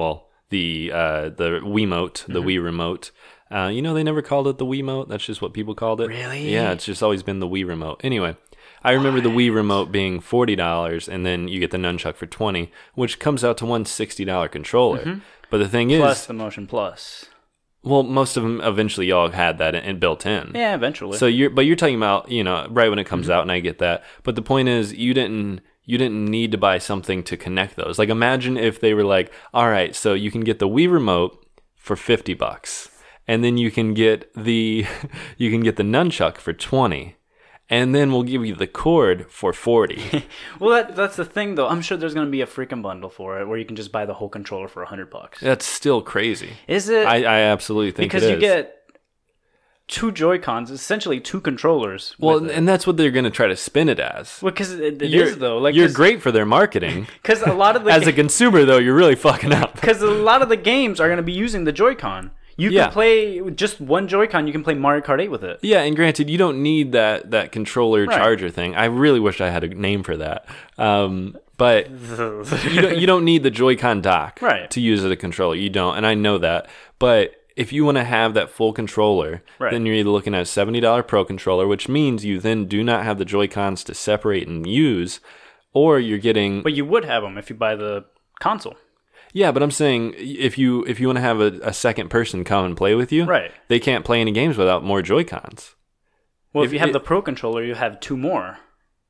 Wiimote, the Wii remote. They never called it the Wiimote. That's just what people called it. Really? Yeah, it's just always been the Wii remote. Anyway, I remember the Wii remote being $40, and then you get the nunchuck for $20, which comes out to one $60 controller. But the thing plus is, the Motion Plus. Well, most of them eventually all had that built in. Yeah, eventually. So you're talking about right when it comes out, and I get that. But the point is, you didn't need to buy something to connect those. Like, imagine if they were like, all right, so you can get the Wii remote for $50. And then you can get the nunchuck for $20, and then we'll give you the cord for $40. Well, that's the thing, though. I'm sure there's going to be a freaking bundle for it where you can just buy the whole controller for $100. That's still crazy. Is it? I absolutely think because it is. You get 2 Joy-Cons, essentially 2 controllers. Well, and that's what they're going to try to spin it as. Well, because it is, though. Like, you're great for their marketing. Because a lot of the as a consumer, though, you're really fucking up. Because a lot of the games are going to be using the Joy-Con. You can play with just one Joy-Con. You can play Mario Kart 8 with it. Yeah, and granted, you don't need that controller charger thing. I really wish I had a name for that. But you don't need the Joy-Con dock to use as a controller. You don't, and I know that. But if you want to have that full controller, Right. then you're either looking at a $70 Pro controller, which means you then do not have the Joy-Cons to separate and use, or you're getting... But you would have them if you buy the console. Yeah, but I'm saying if you want to have a second person come and play with you, Right. they can't play any games without more Joy-Cons. Well, if you have the Pro controller, you have 2 more.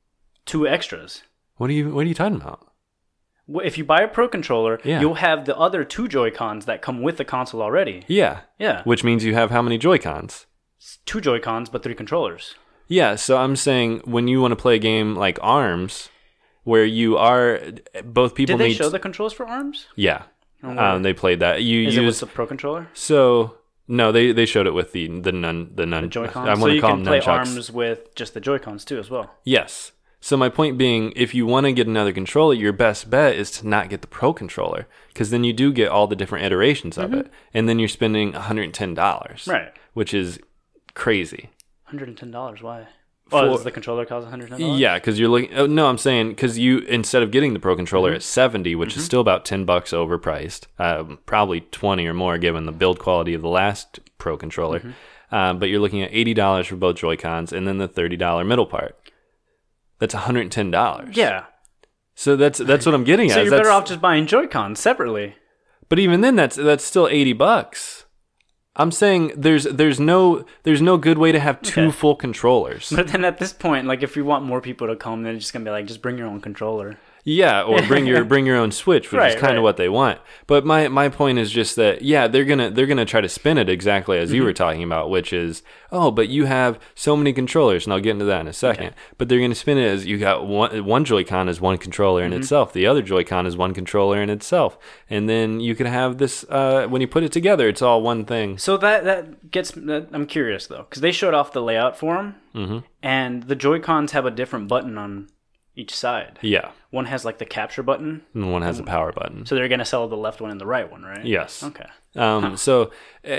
2 extras. What are you talking about? If you buy a Pro controller, Yeah. you'll have the other 2 Joy-Cons that come with the console already. Yeah. Yeah. Which means you have how many Joy-Cons? It's 2 Joy-Cons, but 3 controllers. Yeah, so I'm saying when you want to play a game like ARMS, where you are both people Did they need show the controls for ARMS? Yeah. where? They played that. You Is it with use the Pro controller? so no, they showed it with the nun The Joy-Cons? I So want to you call can them play nunchucks. ARMS with just the Joy-Cons too as well. Yes. So my point being, if you want to get another controller, your best bet is to not get the Pro controller, because then you do get all the different iterations of it, and then you're spending $110, Right. which is crazy. $110. Why? Oh, does the controller cost $110? Yeah, because you're looking. Oh, no, I'm saying because you instead of getting the Pro controller at $70, which is still about $10 overpriced, probably 20 or more given the build quality of the last Pro controller. But you're looking at $80 for both Joy-Cons, and then the $30 middle part. That's $110. Yeah. So that's what I'm getting at. So you're That's- better off just buying Joy-Cons separately. But even then, that's still $80. I'm saying there's no good way to have 2 Okay. full controllers. But then at this point, like if you want more people to come, then it's just gonna be like, just bring your own controller. Yeah, or bring your own Switch, which is Right, kind of right. what they want. But my point is just that they're gonna try to spin it exactly as you were talking about, which is but you have so many controllers, and I'll get into that in a second. But they're gonna spin it as you got one Joy-Con is one controller in itself, the other Joy-Con is one controller in itself, and then you can have this when you put it together, it's all one thing. So that gets. I'm curious though, because they showed off the layout for them, and the Joy-Cons have a different button on each side. Yeah, One has like the capture button, and one has a power button. so they're gonna sell the left one and the right one, right? Yes. Okay. So,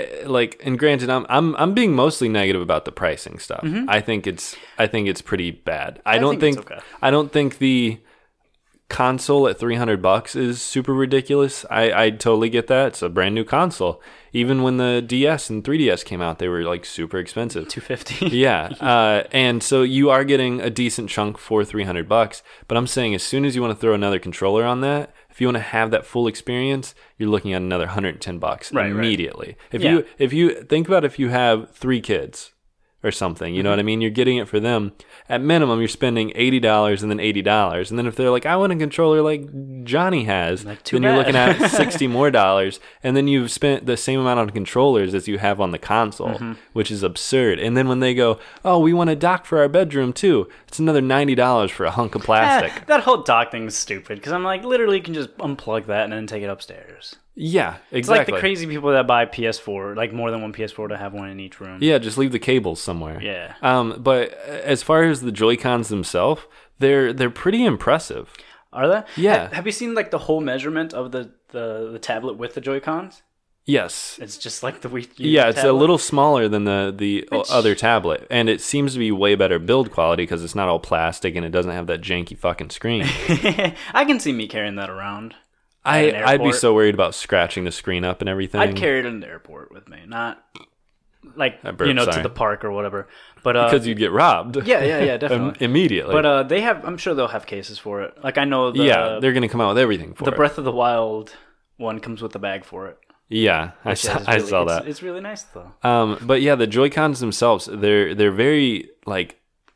and granted, I'm being mostly negative about the pricing stuff. I think it's pretty bad. I don't think think it's okay. I don't think the console at $300 is super ridiculous. I totally get that. It's a brand new console. Even when the DS and 3DS came out, they were like super expensive. $250. Yeah, and so you are getting a decent chunk for $300. But I'm saying as soon as you want to throw another controller on that, if you want to have that full experience, you're looking at another $110 Right. immediately. Yeah. If you think about if you have 3 kids or something, you know what I mean? You're getting it for them. At minimum, you're spending $80 and then $80. And then if they're like, I want a controller like Johnny has, too then you're looking bad. at $60 more. And then you've spent the same amount on controllers as you have on the console, which is absurd. And then when they go, oh, we want a dock for our bedroom too, it's another $90 for a hunk of plastic. That whole dock thing is stupid because I'm like, literally, you can just unplug that and then take it upstairs. Yeah, exactly. It's like the crazy people that buy PS4, like more than one PS4 to have one in each room. Yeah, just leave the cables somewhere. Yeah. But as far as the Joy-Cons themselves, they're pretty impressive. Are they? Yeah. Have you seen like the whole measurement of the tablet with the Joy-Cons? Yes. It's just like the Wii U Yeah, it's tablet. a little smaller than the other tablet, and it seems to be way better build quality because it's not all plastic and it doesn't have that janky fucking screen. I can see me carrying that around. I'd be airport. so worried about scratching the screen up and everything. I'd carry it in the airport with me, not like I burped, to sorry. the park or whatever. But because you'd get robbed. yeah, definitely. Immediately. But they have. I'm sure they'll have cases for it. Like I know they're gonna come out with everything for the it. Breath of the Wild one comes with a bag for it. Yeah, I saw that. It's really nice though. But yeah, the Joy-Cons themselves, they're very like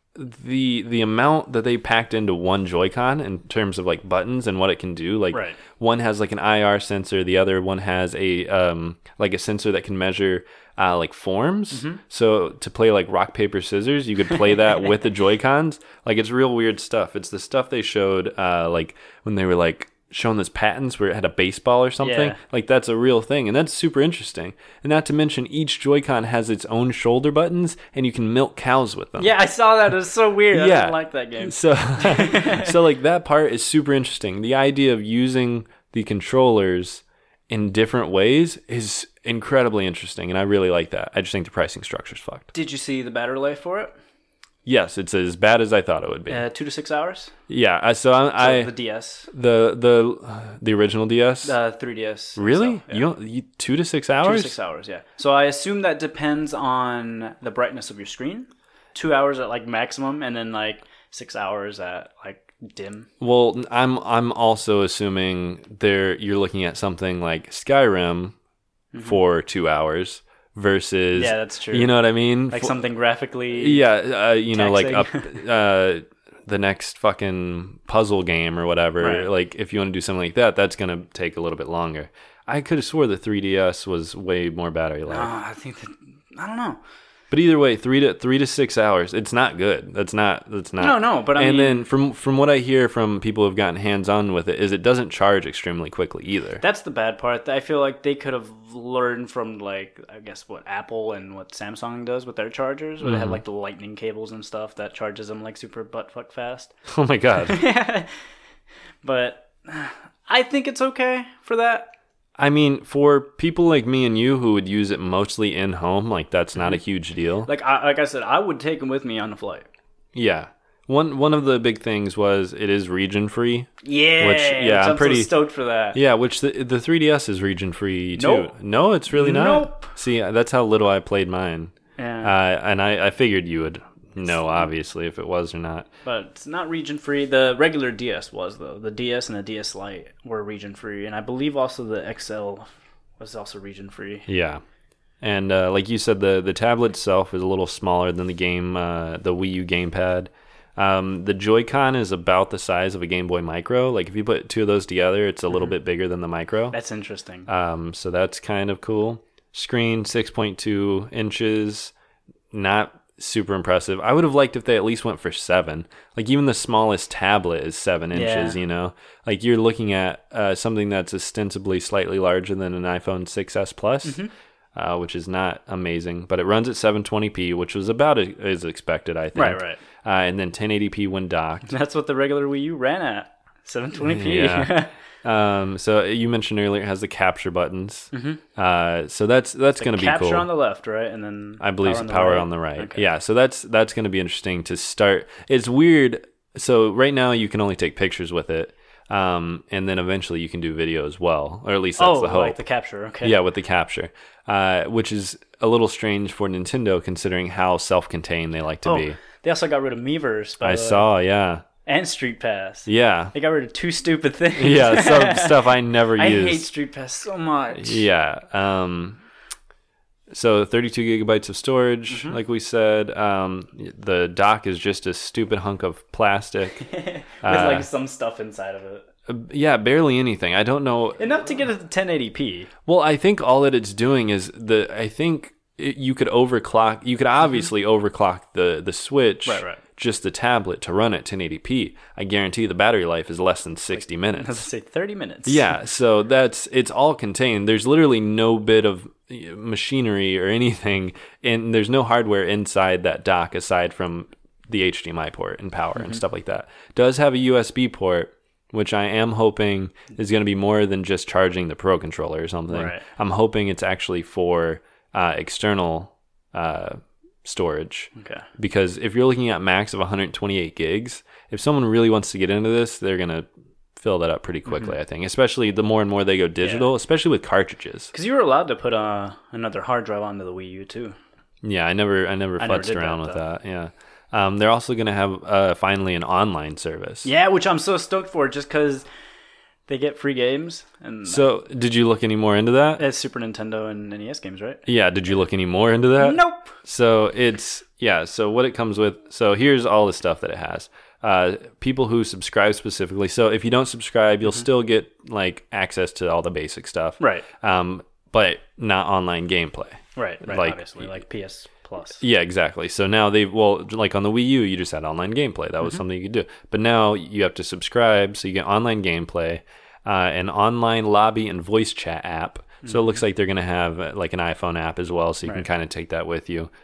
the amount that they packed into one Joy-Con in terms of like buttons and what it can do. Like Right. one has like an IR sensor, the other one has a like a sensor that can measure like forms. So to play like rock paper scissors, you could play that with the Joy-Cons. Like it's real weird stuff. It's the stuff they showed like when they were like showing those patents where it had a baseball or something. Yeah. Like that's a real thing, and that's super interesting. And not to mention each Joy-Con has its own shoulder buttons, and you can milk cows with them. Yeah, I saw that. It was so weird. I Yeah. didn't like that game. So so like that part is super interesting. The idea of using the controllers in different ways is incredibly interesting, and I really like that. I just think the pricing structure is fucked. Did you see the battery life for it? Yes, it's as bad as I thought it would be. 2 to 6 hours. Yeah, The DS, the original DS. 3DS. Really? So, yeah. You 2 to 6 hours? 2 to 6 hours, yeah. So I assume that depends on the brightness of your screen. 2 hours at like maximum, and then like 6 hours at like dim. Well, I'm also assuming you're looking at something like Skyrim for 2 hours. Versus, yeah, that's true. You know what I mean? Like something graphically, like taxing. the next fucking puzzle game or whatever. Right. Like if you want to do something like that, that's gonna take a little bit longer. I could have swore the 3DS was way more battery life. I think that I don't know. But either way, 3 to 6 hours. It's not good. That's not. No. But I mean, then from what I hear from people who've gotten hands on with it, is it doesn't charge extremely quickly either. That's the bad part. I feel like they could have learned from like I guess what Apple and what Samsung does with their chargers, where they have like the lightning cables and stuff that charges them like super buttfuck fast. Oh my god. But I think it's okay for that. I mean, for people like me and you who would use it mostly in home, like that's not a huge deal. Like I said, I would take them with me on the flight. Yeah. One of the big things was it is region free. Yeah, which I'm pretty so stoked for that. Yeah, which the 3DS is region free too. Nope. No, it's really not. Nope. See, that's how little I played mine. Yeah. And I figured you would know, obviously, if it was or not. But it's not region free. The regular DS was though. The DS and the DS Lite were region free, and I believe also the XL was also region free. Yeah. And like you said, the tablet itself is a little smaller than the Wii U gamepad. The Joy-Con is about the size of a Game Boy Micro. Like if you put two of those together, it's a little bit bigger than the Micro. That's interesting. So that's kind of cool. Screen 6.2 inches, not super impressive. I would have liked if they at least went for 7. Like even the smallest tablet is 7 inches. You know, like you're looking at something that's ostensibly slightly larger than an iPhone 6s Plus. Which is not amazing, but it runs at 720p, which was about as expected, I think. Right. And then 1080p when docked. That's what the regular Wii U ran at, 720p. Yeah. So you mentioned earlier it has the capture buttons. So that's going to be cool. Capture on the left, right, and then I believe it's power on the right. Okay. Yeah. So that's going to be interesting to start. It's weird. So right now you can only take pictures with it. And then eventually you can do video as well, or at least that's the hope. Like the capture, okay. Yeah, with the capture, which is a little strange for Nintendo considering how self-contained they like to be. They also got rid of Miiverse. I saw, yeah. And Street Pass. Yeah. They got rid of 2 stupid things. Yeah, some stuff I never used. I hate Street Pass so much. Yeah. So 32 gigabytes of storage, like we said. The dock is just a stupid hunk of plastic. With like some stuff inside of it. Yeah, barely anything. I don't know. Enough to get it to 1080p. Well, I think all that it's doing is you could overclock. You could obviously overclock the Switch, right. just the tablet to run at 1080p. I guarantee the battery life is less than 60 minutes. Let's say 30 minutes. Yeah, so it's all contained. There's literally no bit of machinery or anything, and there's no hardware inside that dock aside from the HDMI port and power and stuff like that. It does have a USB port, which I am hoping is going to be more than just charging the Pro Controller or something. Right. I'm hoping it's actually for external storage. Okay. Because if you're looking at max of 128 gigs, if someone really wants to get into this, they're going to fill that up pretty quickly, I think. Especially the more and more they go digital, especially with cartridges. Because you were allowed to put another hard drive onto the Wii U too. Yeah, I never futzed around with that. Yeah. They're also going to have finally an online service. Yeah, which I'm so stoked for, just because they get free games. And so, did you look any more into that? It's Super Nintendo and NES games, right? Yeah. Did you look any more into that? Nope. So so what it comes with. So here's all the stuff that it has. People who subscribe specifically. So if you don't subscribe, you'll still get like access to all the basic stuff. Right. But not online gameplay. Right. Like, obviously, like PS Plus. Yeah, exactly. So now like on the Wii U, you just had online gameplay. That was something you could do. But now you have to subscribe, so you get online gameplay, an online lobby and voice chat app. So it looks like they're going to have like an iPhone app as well, so you can kind of take that with you.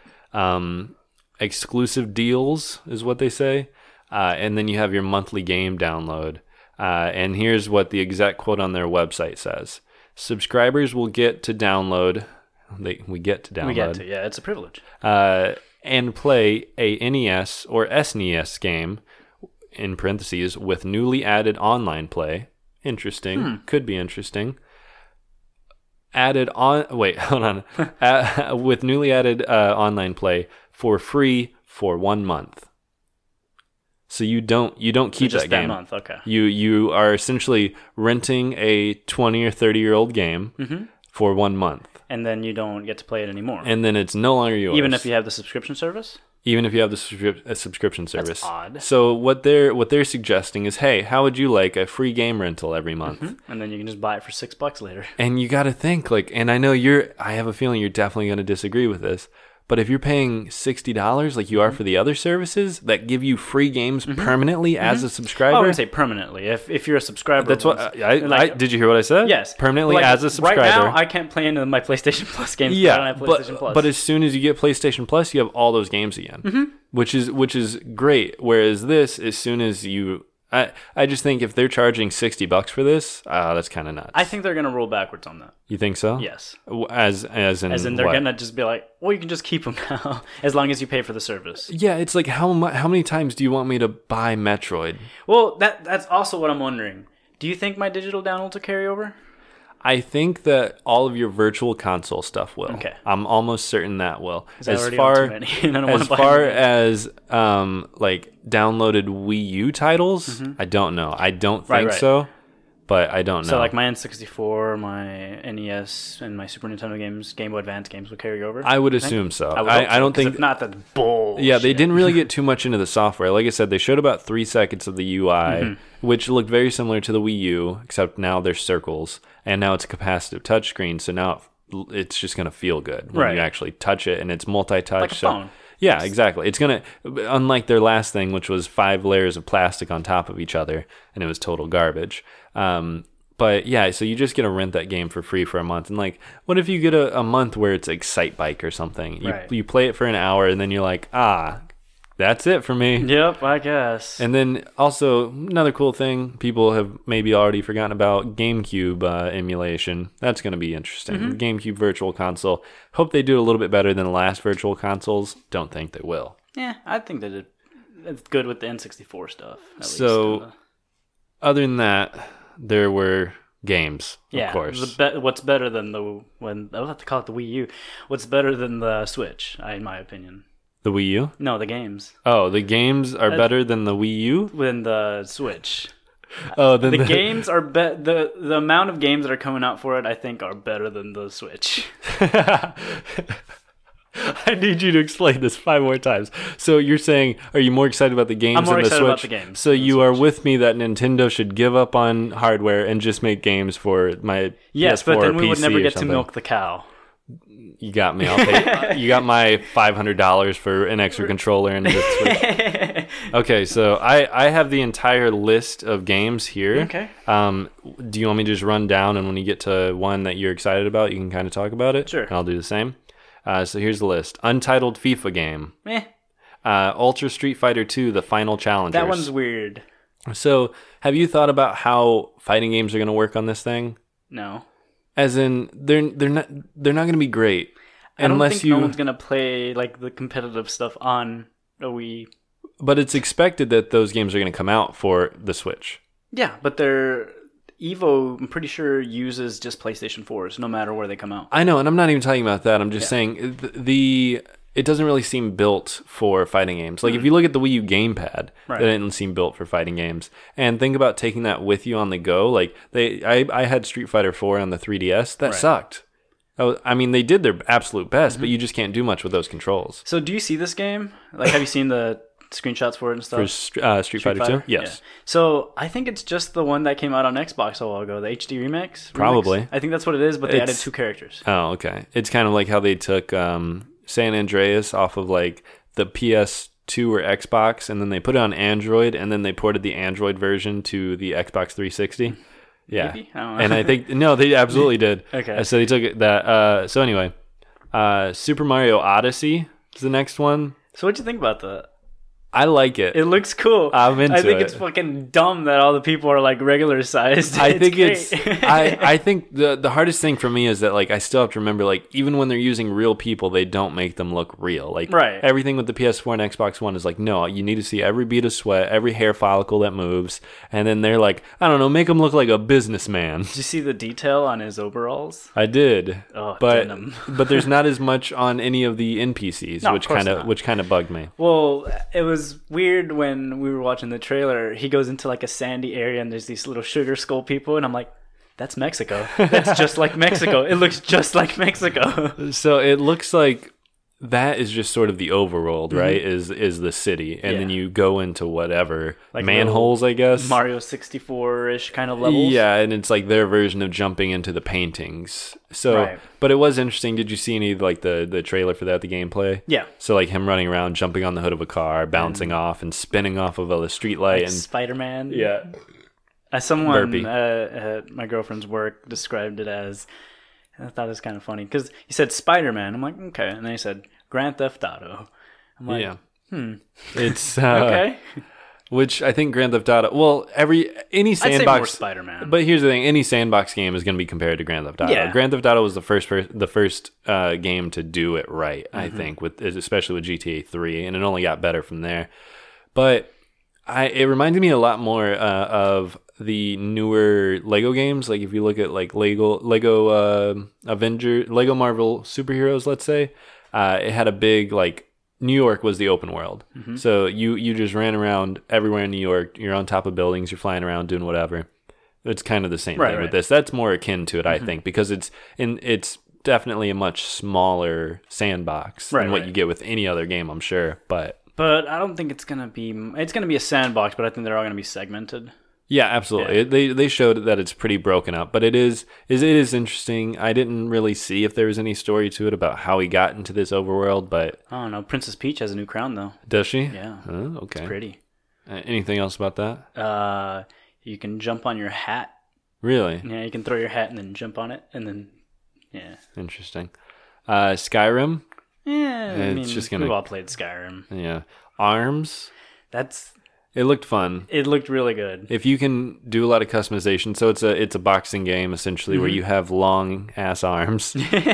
Exclusive deals is what they say. And then you have your monthly game download. And here's what the exact quote on their website says. Subscribers will get to download... We get to, yeah, it's a privilege. and play a NES or SNES game, in parentheses, with newly added online play. Interesting. Could be interesting. Hold on. With newly added online play for free for 1 month. So you don't keep just that game. That month, okay. You are essentially renting a 20 or 30-year-old game for 1 month. And then you don't get to play it anymore. And then it's no longer yours. Even if you have the subscription service? Even if you have the subscription service. That's odd. So what they're suggesting is, hey, how would you like a free game rental every month? And then you can just buy it for $6 later. And you got to think, like, and I know I have a feeling you're definitely going to disagree with this, but if you're paying $60 like you are for the other services that give you free games permanently as a subscriber. I wouldn't say permanently. If you're a subscriber. That's what did you hear what I said? Yes. Permanently as a subscriber. Right now, I can't play into my PlayStation Plus games. Yeah, I don't have PlayStation Plus. But as soon as you get PlayStation Plus, you have all those games again, which is great. Whereas this, as soon as you, I just think if they're charging $60 for this, that's kind of nuts. I think they're gonna roll backwards on that. You think so? Yes. As in they're what? gonna just be like, well, you can just keep them now as long as you pay for the service. Yeah, it's like how many times do you want me to buy Metroid? Well, that's also what I'm wondering. Do you think my digital downloads will carry over? I think that all of your virtual console stuff will. Okay. I'm almost certain that will. As far as like downloaded Wii U titles, I don't know. I don't think so, but I don't know. So like my N64, my NES, and my Super Nintendo games, Game Boy Advance games will carry over? I would assume so. I don't think... If not, that's bullshit. Yeah, they didn't really get too much into the software. Like I said, they showed about 3 seconds of the UI, which looked very similar to the Wii U, except now they're circles, and now it's a capacitive touchscreen, so now it's just going to feel good when you actually touch it, and it's multi-touch. Like a phone. Yeah, exactly. It's going to, unlike their last thing, which was 5 layers of plastic on top of each other, and it was total garbage. But yeah, so you just get to rent that game for free for a month. And like, what if you get a month where it's like Excite Bike or something? You play it for an hour, and then you're like, that's it for me. Yep, I guess. And then also, another cool thing people have maybe already forgotten about, GameCube emulation. That's going to be interesting. GameCube Virtual Console. Hope they do it a little bit better than the last Virtual Consoles. Don't think they will. Yeah, I think they did. It's good with the N64 stuff. So, other than that, there were games, of course. What's better than I was about to call it the Wii U. What's better than the Switch, in my opinion? The Wii U? No, the games. Oh, the games are better than the Wii U? Than the Switch. Oh, then the games are the amount of games that are coming out for it, I think, are better than the Switch. I need you to explain this 5 more times. So you're saying, are you more excited about the games than the Switch? I'm more excited about the games. So you are with me that Nintendo should give up on hardware and just make games for my yes, PS4 but then we PC would never get something. to milk the cow. You got me. I'll pay. You got my $500 for an extra controller and the Switch. Okay, so I have the entire list of games here. Okay. Do you want me to just run down, and when you get to one that you're excited about, you can kind of talk about it? Sure. And I'll do the same. So here's the list. Untitled FIFA game. Ultra Street Fighter 2, The Final Challengers. That one's weird. So have you thought about how fighting games are going to work on this thing? No. As in, they're not going to be great. I don't think no one's going to play like the competitive stuff on a Wii. But it's expected that those games are going to come out for the Switch. Yeah, but Evo, I'm pretty sure, uses just PlayStation 4s, no matter where they come out. I know, and I'm not even talking about that. I'm just saying it doesn't really seem built for fighting games. Like, if you look at the Wii U gamepad, it didn't seem built for fighting games. And think about taking that with you on the go. Like, I had Street Fighter 4 on the 3DS. That sucked. I mean, they did their absolute best, but you just can't do much with those controls. So, do you see this game? Like, have you seen the screenshots for it and stuff? For Street Fighter 2? Yes. Yeah. So, I think it's just the one that came out on Xbox a while ago, the HD remix. Probably. I think that's what it is, but they added 2 characters. Oh, okay. It's kind of like how they took San Andreas off of like the PS2 or Xbox, and then they put it on Android, and then they ported the Android version to the Xbox 360. Yeah. Maybe? I don't know. And I think, no, they absolutely did. Okay. So they took that. So anyway, Super Mario Odyssey is the next one. So what'd you think about that? I like it. It looks cool. I'm into it. I think it's fucking dumb that all the people are like regular sized. I think I think the hardest thing for me is that like I still have to remember like even when they're using real people, they don't make them look real. Like Right. everything with the PS4 and Xbox One is like, no, you need to see every bead of sweat, every hair follicle that moves, and then they're like, I don't know, make them look like a businessman. Did you see the detail on his overalls? I did, Oh, but denim. but there's not as much on any of the NPCs, No, of which course kind of not. which kind of bugged me. Well, it was weird when we were watching the trailer. He goes into like a sandy area and there's these little sugar skull people, and I'm like, that's Mexico. That's just like Mexico. It looks just like Mexico. So it looks like that is just sort of the overworld, right? Is the city, and then Yeah. you go into whatever Like manholes, I guess. Mario 64-ish kind of levels. Yeah, and it's like their version of jumping into the paintings. So, Right. but it was interesting. Did you see any of like the trailer for that, the gameplay? Yeah. So like him running around, jumping on the hood of a car, bouncing off, and spinning off of a street light, Like and Spider-Man. yeah, As someone Burpee. at my girlfriend's work described it as, I thought it was kind of funny because he said Spider-Man. I'm like, okay. And then he said Grand Theft Auto. I'm like, yeah. It's okay. Which I think Grand Theft Auto. Well, any I'd say more sandbox. Spider-Man. But here's the thing: any sandbox game is going to be compared to Grand Theft Auto. Yeah. Grand Theft Auto was the first game to do it right. Mm-hmm. I think, especially with GTA 3, and it only got better from there. But it reminded me a lot more of the newer Lego games. Like if you look at like Lego Marvel superheroes, let's say, it had a big like. New York was the open world. Mm-hmm. So you just ran around everywhere in New York. You're on top of buildings. You're flying around doing whatever. It's kind of the same thing with this. That's more akin to it, I think, because it's definitely a much smaller sandbox than what you get with any other game, I'm sure. But I don't think it's gonna be a sandbox, but I think they're all gonna be segmented. yeah, absolutely. They showed that it's pretty broken up, but it is interesting. I didn't really see if there was any story to it about how he got into this overworld, but I don't know. Princess Peach has a new crown though. does she? Yeah. Oh, okay. It's pretty. Anything else about that? You can jump on your hat. Really? Yeah, you can throw your hat and then jump on it, and then yeah. Interesting. Skyrim? Yeah, I It's mean, just gonna- we've all played Skyrim. Yeah. ARMS? It looked fun. It looked really good. If you can do a lot of customization, so it's a boxing game essentially where you have long ass arms,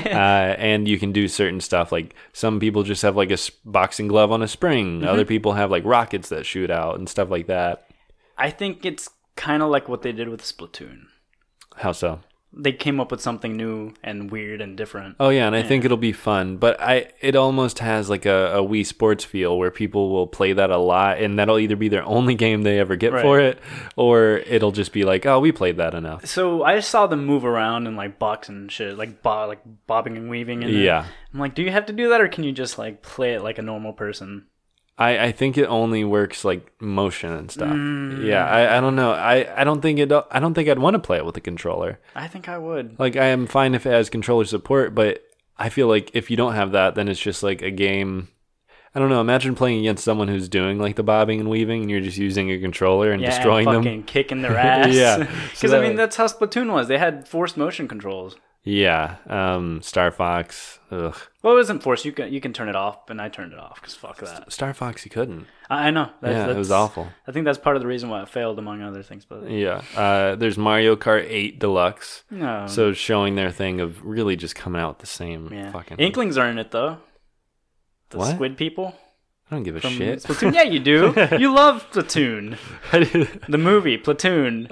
and you can do certain stuff. Like some people just have like a boxing glove on a spring. Other people have like rockets that shoot out and stuff like that. I think it's kind of like what they did with Splatoon. How so? They came up with something new and weird and different. Oh yeah, and I think it'll be fun. But it almost has like a Wii Sports feel where people will play that a lot, and that'll either be their only game they ever get for it, or it'll just be like, oh, we played that enough. So I saw them move around and like box and shit, like bobbing and weaving. In Yeah. it. I'm like, do you have to do that, or can you just like play it like a normal person? I think it only works like motion and stuff. Yeah, I don't know. I don't think I'd want to play it with a controller. I think I would. Like I am fine if it has controller support, but I feel like if you don't have that, then it's just like a game. I don't know. Imagine playing against someone who's doing like the bobbing and weaving, and you're just using a controller and destroying and them. fucking kicking their ass. Yeah. Because I mean that's how Splatoon was. They had forced motion controls. Yeah. Star Fox. Ugh. Well, it wasn't forced. You can turn it off, and I turned it off because fuck that. Star Fox, you couldn't. I know. It was awful. I think that's part of the reason why it failed, among other things. But Yeah. There's Mario Kart 8 Deluxe. no. So showing their thing of really just coming out with the same fucking. Inklings are in it though. The What? squid people. I don't give a From shit. Splatoon. Yeah, you do. You love Platoon. The movie Platoon.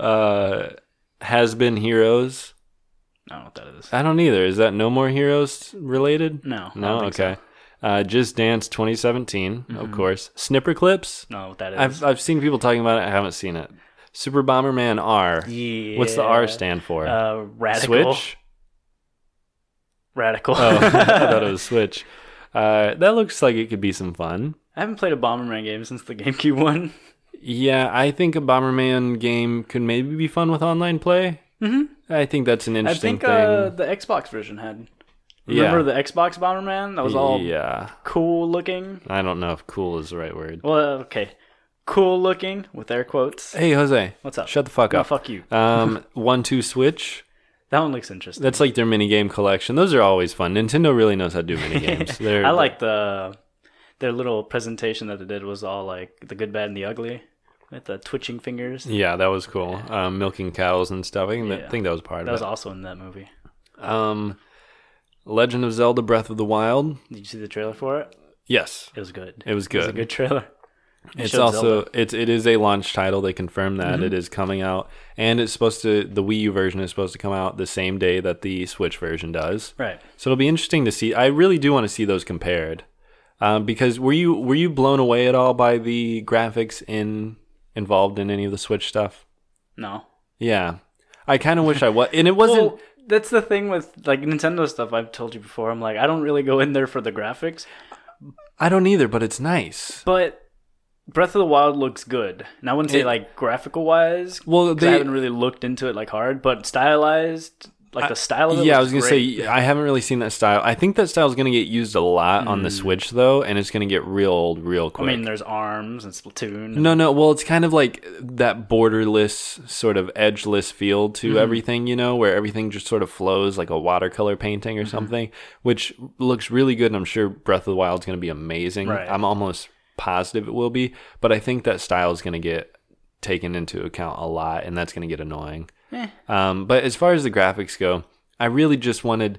Has Been Heroes. I don't know what that is. I don't either. Is that No More Heroes related? No. I No? don't think Okay. Just Dance 2017, of course. Snipper Clips. so. No, what that is. I've seen people talking about it. I haven't seen it. Super Bomberman R. Yeah. What's the R stand for? Radical. Switch? Radical. Oh, I thought it was Switch. That looks like it could be some fun. I haven't played a Bomberman game since the GameCube one. Yeah, I think a Bomberman game could maybe be fun with online play. Mm-hmm. I think that's an I interesting think thing. the Xbox version had. Remember the Xbox Bomberman? That was all cool looking. I don't know if cool is the right word. Well, okay. Cool looking, with air quotes. Hey, Jose. What's up? Shut the fuck No, up. fuck you. 1-2 Switch. That one looks interesting. That's like their mini game collection. Those are always fun. Nintendo really knows how to do mini games. I like the their little presentation that they did was all like the good, bad, and the ugly with the twitching fingers. Yeah, that was cool. Milking cows and stuff. I think that was part of it. That was also in that movie. Legend of Zelda: Breath of the Wild. Did you see the trailer for it? Yes, it was good. It was good. It was a good trailer. It's also it is a launch title. They confirmed that it is coming out, and it's supposed to. The Wii U version is supposed to come out the same day that the Switch version does. Right. So it'll be interesting to see. I really do want to see those compared, because were you blown away at all by the graphics involved in any of the Switch stuff? No. Yeah, I kind of wish I was, and it wasn't. Well, that's the thing with like Nintendo stuff. I've told you before. I'm like, I don't really go in there for the graphics. I don't either, but it's nice. But Breath of the Wild looks good. And I wouldn't say like graphical wise. Well, I haven't really looked into it like hard, but stylized, like the style of it. Yeah, I was gonna say I haven't really seen that style. I think that style is going to get used a lot on the Switch though, and it's going to get real old real quick. I mean, there's ARMS and Splatoon. No. Well, it's kind of like that borderless, sort of edgeless feel to everything, where everything just sort of flows like a watercolor painting or something, which looks really good. And I'm sure Breath of the Wild is going to be amazing. Right. I'm almost positive it will be, but I think that style is going to get taken into account a lot, and that's going to get annoying. But as far as the graphics go, I really just wanted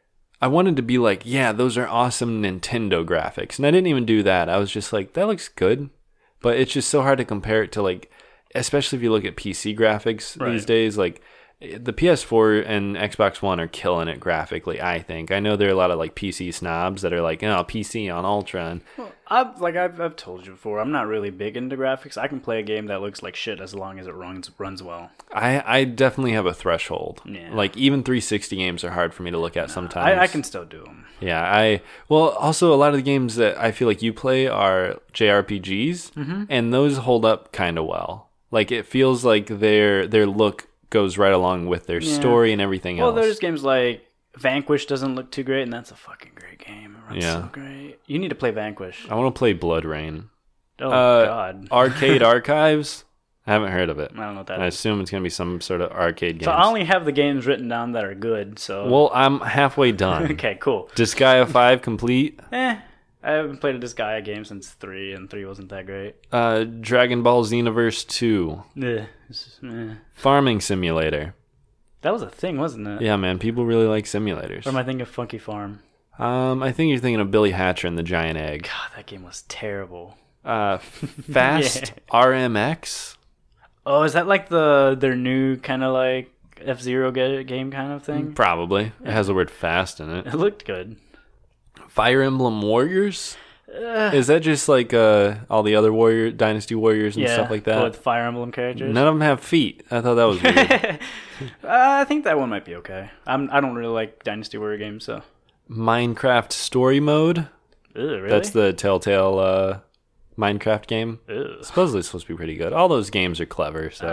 to be like, yeah, those are awesome Nintendo graphics. And I didn't even do that. I was just like, that looks good. But it's just so hard to compare it to, like, especially if you look at PC graphics these days, like the PS4 and Xbox One are killing it graphically, I think. I know there are a lot of like PC snobs that are like, PC on Ultra. And well, I've told you before, I'm not really big into graphics. I can play a game that looks like shit as long as it runs well. I definitely have a threshold. Yeah. Like even 360 games are hard for me to look at sometimes. I can still do them. Yeah, also a lot of the games that I feel like you play are JRPGs, and those hold up kind of well. Like it feels like their look goes right along with their story and everything else. Well, there's games like Vanquish doesn't look too great, and that's a fucking great game. It runs so great. You need to play Vanquish. I want to play Blood Rain. Oh, God. Arcade Archives? I haven't heard of it. I don't know what that is. I assume it's going to be some sort of arcade game. So I only have the games written down that are good, so... Well, I'm halfway done. Okay, cool. Disgaea 5 complete? I haven't played a Disgaea game since 3, and 3 wasn't that great. Dragon Ball Xenoverse 2. Farming Simulator. That was a thing, wasn't it? Yeah, man. People really like simulators. Or am I thinking of Funky Farm? I think you're thinking of Billy Hatcher and the Giant Egg. God, that game was terrible. Fast RMX? Oh, is that like their new kind of like F-Zero game kind of thing? Probably. It has the word fast in it. It looked good. Fire Emblem Warriors? Is that just like all the other Dynasty Warriors and stuff like that? With Fire Emblem characters? None of them have feet. I thought that was weird. I think that one might be okay. I don't really like Dynasty Warrior games, so. Minecraft Story Mode? Really? That's the Telltale Minecraft game. Ew. Supposedly it's supposed to be pretty good. All those games are clever. So,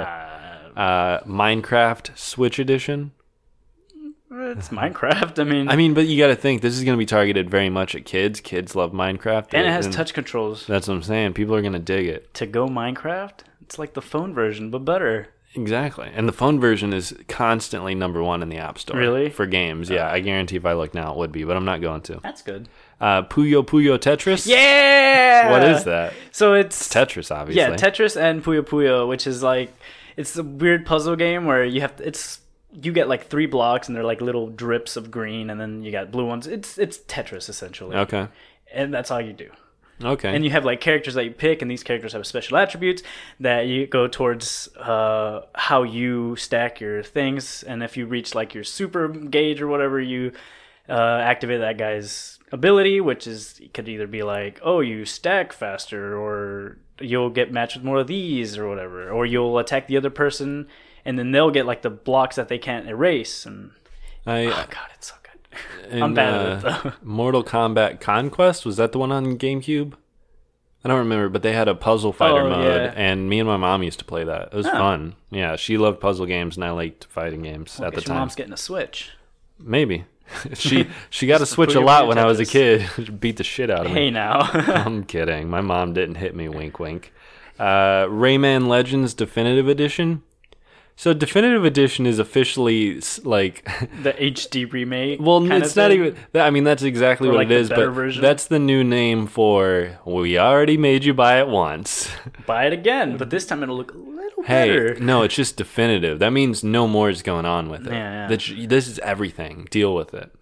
Minecraft Switch Edition? It's Minecraft. I mean, but you got to think this is going to be targeted very much at kids. Kids love Minecraft, and it has touch controls. That's what I'm saying. People are going to dig it. To go Minecraft, it's like the phone version, but better. Exactly, and the phone version is constantly #1 in the App Store. Really? For games, yeah. I guarantee if I look now, it would be, but I'm not going to. That's good. Puyo Puyo Tetris. Yeah. What is that? So it's Tetris, obviously. Yeah, Tetris and Puyo Puyo, which is like it's a weird puzzle game where you get like 3 blocks and they're like little drips of green, and then you got blue ones. It's Tetris essentially. Okay. And that's all you do. Okay. And you have like characters that you pick, and these characters have special attributes that you go towards how you stack your things. And if you reach like your super gauge or whatever, you activate that guy's ability, which could either be like, oh, you stack faster, or you'll get matched with more of these or whatever, or you'll attack the other person, and then they'll get like the blocks that they can't erase. And oh god, it's so good. I'm bad at it though. Mortal Kombat Conquest, was that the one on GameCube? I don't remember, but they had a puzzle fighter mode, and me and my mom used to play that. It was fun. Yeah, she loved puzzle games, and I liked fighting games at the time. Your mom's getting a Switch. Maybe. She got a Switch a lot when I was a kid. She beat the shit out of me. Hey now. I'm kidding. My mom didn't hit me, wink wink. Rayman Legends Definitive Edition. So Definitive Edition is officially like the HD remake. Well, it's not even. I mean, that's exactly what like it is. the better But version? that's the new name for. We already made you buy it once. Buy it again, but this time it'll look a little Hey, better. no, it's just definitive. That means no more is going on with it. Yeah. This is everything. Deal with it.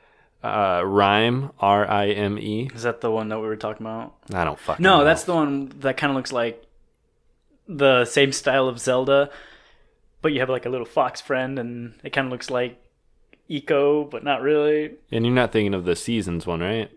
Rime, Rime. Is that the one that we were talking about? I don't fucking No, know. that's the one that kind of looks like the same style of Zelda, but you have like a little fox friend, and it kind of looks like Eco, but not really. And you're not thinking of the Seasons one, right?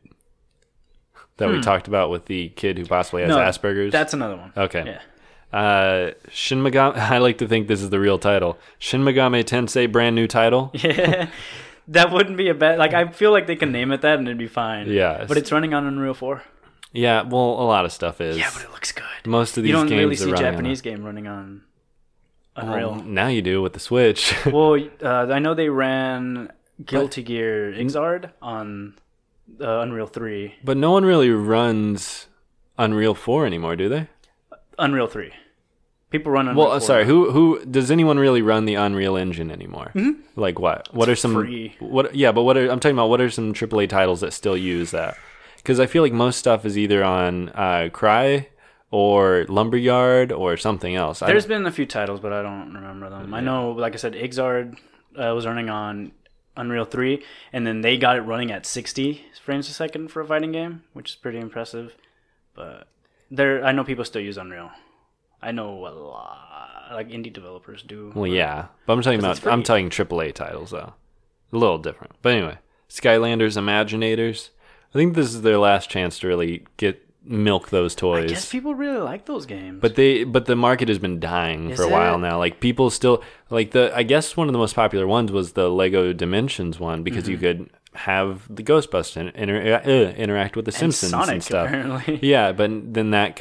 That we talked about with the kid who possibly has Asperger's? That's another one. Okay. Yeah. Shin Megami... I like to think this is the real title. Shin Megami Tensei brand new title. Yeah. That wouldn't be a bad... Like, I feel like they can name it that and it'd be fine. Yeah. But it's running on Unreal 4. Yeah, well, a lot of stuff is. Yeah, but it looks good. Most of these you don't games really are see running Japanese game running on Unreal. Well, now you do with the Switch. Well, I know they ran Guilty Gear Xrd on Unreal 3. But no one really runs Unreal 4 anymore, do they? Unreal 3. People run Unreal 4. Well, sorry, who does anyone really run the Unreal Engine anymore? Mm-hmm. Like what? What are some free. What? Yeah, but I'm talking about what are some AAA titles that still use that? Because I feel like most stuff is either on Cry or Lumberyard or something else. There's been a few titles, but I don't remember them. I know, like I said, Xrd was running on Unreal 3, and then they got it running at 60 frames a second for a fighting game, which is pretty impressive. But I know people still use Unreal. I know a lot, like indie developers do. Well, yeah, but I'm talking AAA titles though, a little different. But anyway, Skylanders Imaginators. I think this is their last chance to really milk those toys. I guess people really like those games. But the market has been dying for a while now. Like people still like I guess one of the most popular ones was the Lego Dimensions one because you could have the Ghostbusters interact with the Simpsons Sonic, and stuff. Apparently. Yeah, but then that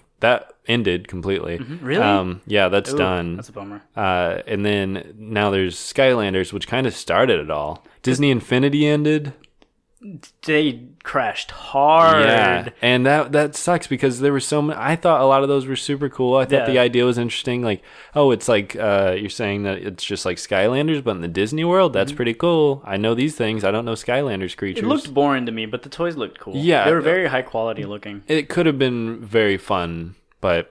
ended completely. Really? Yeah, that's done. That's a bummer. And then now there's Skylanders, which kind of started it all. Disney Infinity ended. They crashed hard. Yeah, and that sucks because there were so many. I thought a lot of those were super cool. I thought the idea was interesting. Like, oh, it's like you're saying that it's just like Skylanders, but in the Disney world. That's pretty cool. I know these things. I don't know Skylanders creatures. It looked boring to me, but the toys looked cool. Yeah, they were very high quality looking. It could have been very fun, but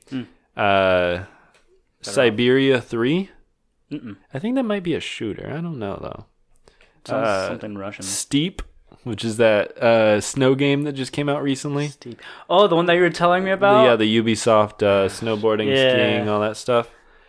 Siberia 3. I think that might be a shooter. I don't know though. Sounds something Russian. Steep, which is that snow game that just came out recently. Steep. Oh, the one that you were telling me about? The Ubisoft snowboarding, skiing, all that stuff.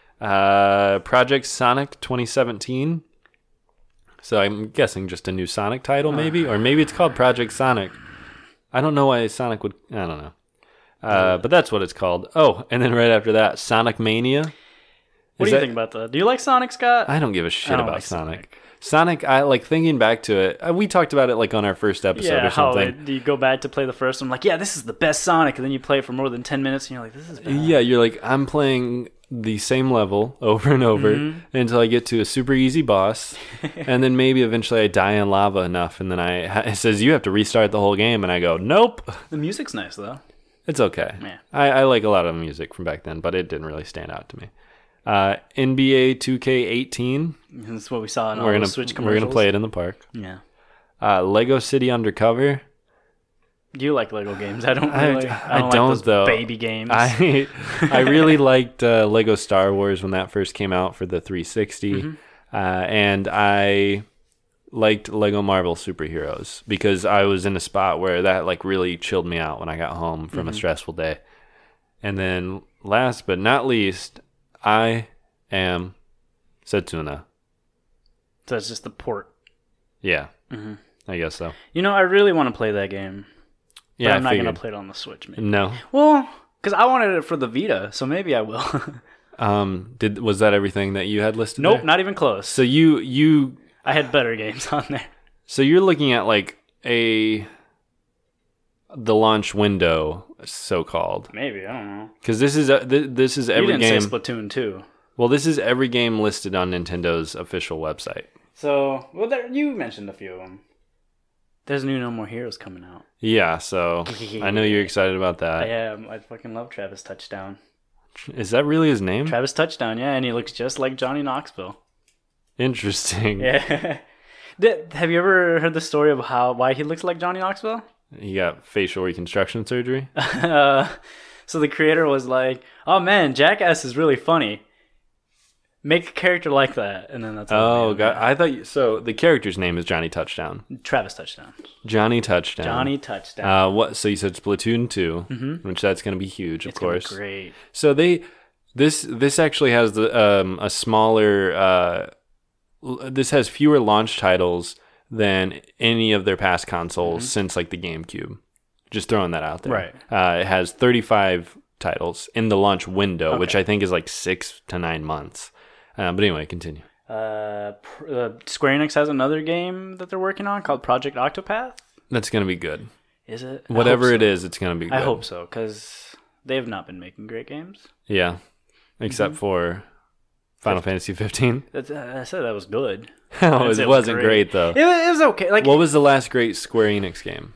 Project Sonic 2017. So I'm guessing just a new Sonic title maybe? Or maybe it's called Project Sonic. I don't know why Sonic would... I don't know. But that's what it's called. Oh, and then right after that, Sonic Mania. What do you think about that? Do you like Sonic, Scott? I don't give a shit I don't about like Sonic. Sonic, I like thinking back to it. We talked about it like on our first episode or something. Do you go back to play the first one? Like, yeah, this is the best Sonic, and then you play it for more than 10 minutes, and you're like, this is bad. Yeah, you're like, I'm playing the same level over and over until I get to a super easy boss, and then maybe eventually I die in lava enough, and then it says you have to restart the whole game, and I go, nope. The music's nice though. It's okay. Yeah. I like a lot of music from back then, but it didn't really stand out to me. NBA 2K18. That's what we saw in all the Switch commercials. We're gonna play it in the park. Yeah. Lego City Undercover. Do you like Lego games? I don't really. I don't like those though. Baby games. I really liked Lego Star Wars when that first came out for the 360, and I liked Lego Marvel Superheroes because I was in a spot where that like really chilled me out when I got home from a stressful day. And then last but not least, I am Setsuna. So it's just the port. Yeah, I guess so. You know, I really want to play that game. But Yeah, I'm not going to play it on the Switch, maybe. No. Well, because I wanted it for the Vita, so maybe I will. Was that everything that you had listed? Nope, there? not even close. So you I had better games on there. So you're looking at like the launch window, so called. Maybe, I don't know. Because this is every you didn't game. say Splatoon 2. Well, this is every game listed on Nintendo's official website. So, you mentioned a few of them. There's new No More Heroes coming out. Yeah, so I know you're excited about that. I am. I fucking love Travis Touchdown. Is that really his name? Travis Touchdown, yeah, and he looks just like Johnny Knoxville. Interesting. Yeah. Have you ever heard the story of why he looks like Johnny Knoxville? He got facial reconstruction surgery. So the creator was like, "Oh man, Jackass is really funny. Make a character like that," and then that's. Oh god, I thought so. The character's name is Johnny Touchdown. Travis Touchdown. Johnny Touchdown. Johnny Touchdown. What? So you said Splatoon 2, which that's going to be huge, of course. Gonna be great. So this actually has a smaller. This has fewer launch titles than any of their past consoles since like the GameCube. Just throwing that out there. Right. It has 35 titles in the launch window, which I think is like 6 to 9 months. But anyway, continue. Square Enix has another game that they're working on called Project Octopath. That's going to be good. Is it? Whatever it is, it's going to be good. I hope so, because they have not been making great games. Yeah, except for Final Fantasy 15. I said that was good. Oh, it wasn't great though. It was okay. Like, what was the last great Square Enix game?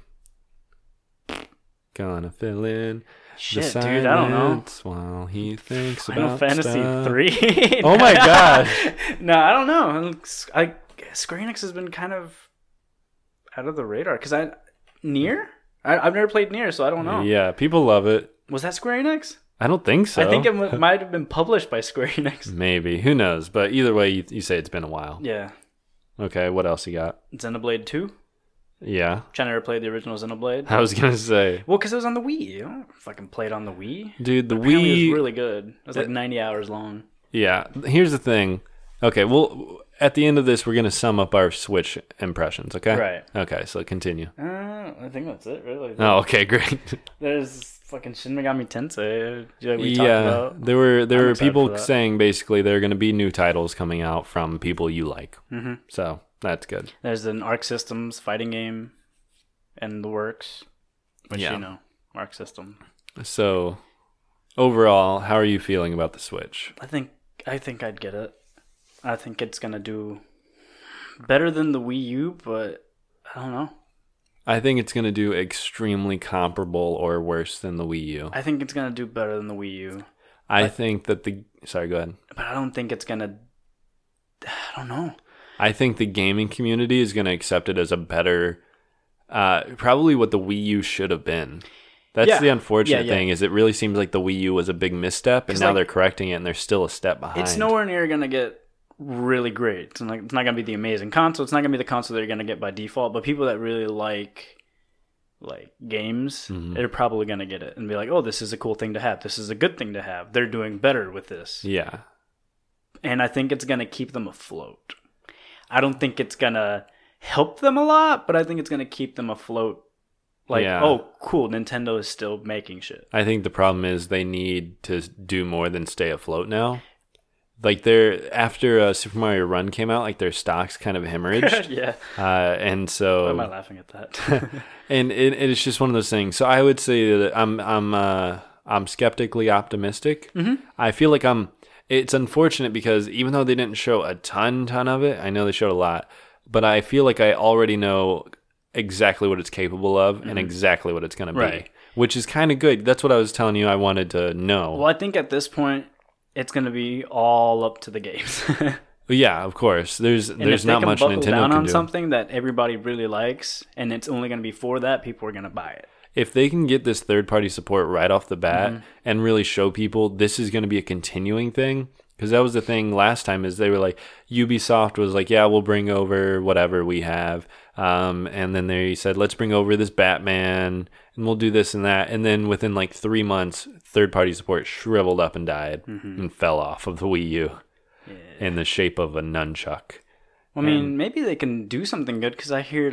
Gonna fill in shit, the dude. I don't know. While he thinks Final about Fantasy stuff. 3. Oh my gosh. No, I don't know. Square Enix has been kind of out of the radar because Nier. I've never played Nier, so I don't know. Yeah, people love it. Was that Square Enix? I don't think so. I think it might have been published by Square Enix. Maybe. Who knows? But either way, you say it's been a while. Yeah. Okay, what else you got? Xenoblade 2. Yeah. I never played the original Xenoblade. I was going to say. Well, because it was on the Wii. You don't fucking play it on the Wii. Dude, the Apparently Wii... it was really good. It was like 90 hours long. Yeah. Here's the thing. Okay, well, at the end of this, we're going to sum up our Switch impressions, okay? Right. Okay, so continue. I think that's it, really. Oh, okay, great. There's fucking Shin Megami Tensei. Like we talked about. there were people saying basically there are going to be new titles coming out from people you like. Mm-hmm. So that's good. There's an Arc Systems fighting game in the works, which Arc System. So overall, how are you feeling about the Switch? I think I'd get it. I think it's gonna do better than the Wii U, but I don't know. I think it's gonna do extremely comparable or worse than the Wii U. I think it's gonna do better than the Wii U. I think that sorry, go ahead. But I don't think it's gonna. I don't know. I think the gaming community is gonna accept it as a better, probably what the Wii U should have been. That's the unfortunate thing is it really seems like the Wii U was a big misstep, and now they're correcting it, and they're still a step behind. It's nowhere near gonna get really great. It's not gonna be the amazing console. It's not gonna be the console that you're gonna get by default. But people that really like games, they're probably gonna get it and be like, "Oh, this is a cool thing to have. This is a good thing to have. They're doing better with this." Yeah, and I think it's gonna keep them afloat. I don't think it's gonna help them a lot, but I think it's gonna keep them afloat. Oh, cool, Nintendo is still making shit. I think the problem is they need to do more than stay afloat now. Like after Super Mario Run came out, like their stocks kind of hemorrhaged. Yeah. And so. Why am I laughing at that? and it's just one of those things. So I would say that I'm skeptically optimistic. Mm-hmm. I feel like it's unfortunate because even though they didn't show a ton of it, I know they showed a lot, but I feel like I already know exactly what it's capable of and exactly what it's going to be, which is kind of good. That's what I was telling you I wanted to know. Well, I think at this point, it's going to be all up to the games. Yeah, of course. There's not much Nintendo down can on do. Something that everybody really likes, and it's only going to be for that, people are going to buy it. If they can get this third-party support right off the bat and really show people this is going to be a continuing thing, because that was the thing last time is they were like, Ubisoft was like, yeah, we'll bring over whatever we have. And then they said, let's bring over this Batman and we'll do this and that. And then within like 3 months, third-party support shriveled up and died and fell off of the Wii U in the shape of a nunchuck. Well, I mean, maybe they can do something good because I heard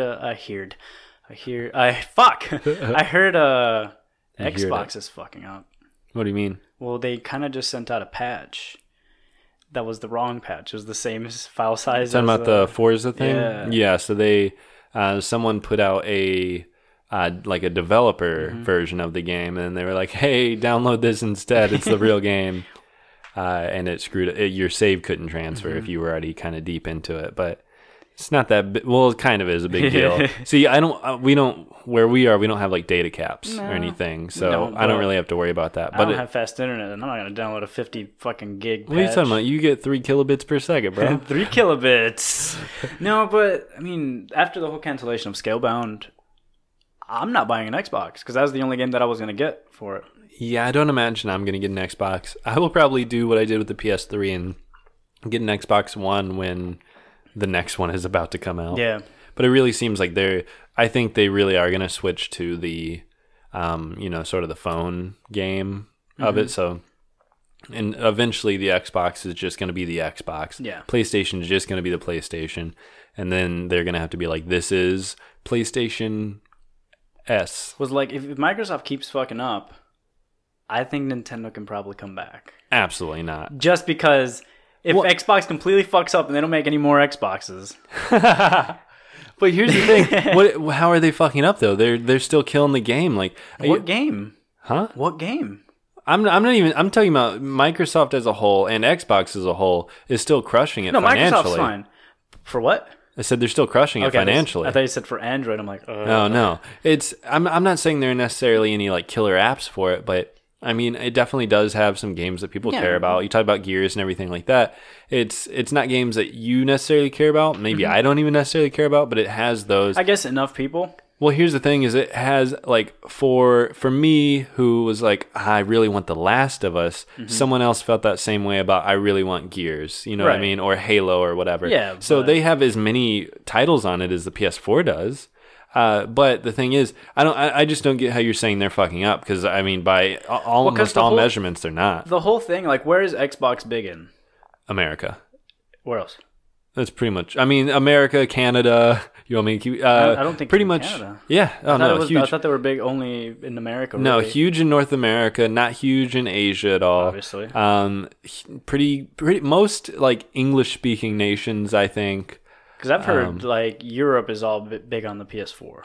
Xbox is fucking up. What do you mean? Well, they kind of just sent out a patch. That was the wrong patch. It was the same file size. Talking about the Forza thing? Yeah. Yeah, so they someone put out a developer version of the game, and they were like, hey, download this instead. It's the real game. And it screwed it. Your save couldn't transfer if you were already kind of deep into it. But It's not that big. Well, it kind of is a big deal. See, we don't, where we are, we don't have like data caps or anything. So I don't really have to worry about that. But I don't have fast internet, and I'm not going to download a 50 fucking gig patch. What are you talking about? You get 3 kilobits per second, bro. 3 kilobits. No, but I mean, after the whole cancellation of Scalebound, I'm not buying an Xbox because that was the only game that I was going to get for it. Yeah, I don't imagine I'm going to get an Xbox. I will probably do what I did with the PS3 and get an Xbox One when the next one is about to come out. Yeah. But it really seems like I think they really are going to switch to the, sort of the phone game of it. So, and eventually the Xbox is just going to be the Xbox. Yeah. PlayStation is just going to be the PlayStation. And then they're going to have to be like, this is PlayStation S. Was like, if Microsoft keeps fucking up, I think Nintendo can probably come back. Absolutely not. Just because if Xbox completely fucks up and they don't make any more Xboxes. But here's the thing. How are they fucking up though? They're still killing the game. Like game? Huh? What game? I'm talking about Microsoft as a whole and Xbox as a whole is still crushing it financially. Microsoft's fine. For what? I said they're still crushing it financially. I thought you said for Android. I'm like, No. I'm not saying there are necessarily any like killer apps for it, but I mean, it definitely does have some games that people care about. You talk about Gears and everything like that. It's not games that you necessarily care about. Maybe I don't even necessarily care about, but it has those. I guess enough people. Well, here's the thing: is it has like for me, who was like, I really want The Last of Us. Someone else felt that same way about I really want Gears. You know what I mean, or Halo or whatever. Yeah. So they have as many titles on it as the PS4 does. But the thing is, I just don't get how you're saying they're fucking up because I mean, by almost all measurements, they're not. The whole thing, like, where is Xbox big in? America. Where else? That's pretty much. I mean, America, Canada. You want me to keep? I don't think pretty much. Canada. Yeah. Oh huge. I thought they were big only in America. No, really. Huge in North America, not huge in Asia at all. Obviously. Pretty most like English speaking nations, I think. Because I've heard like Europe is all big on the PS4.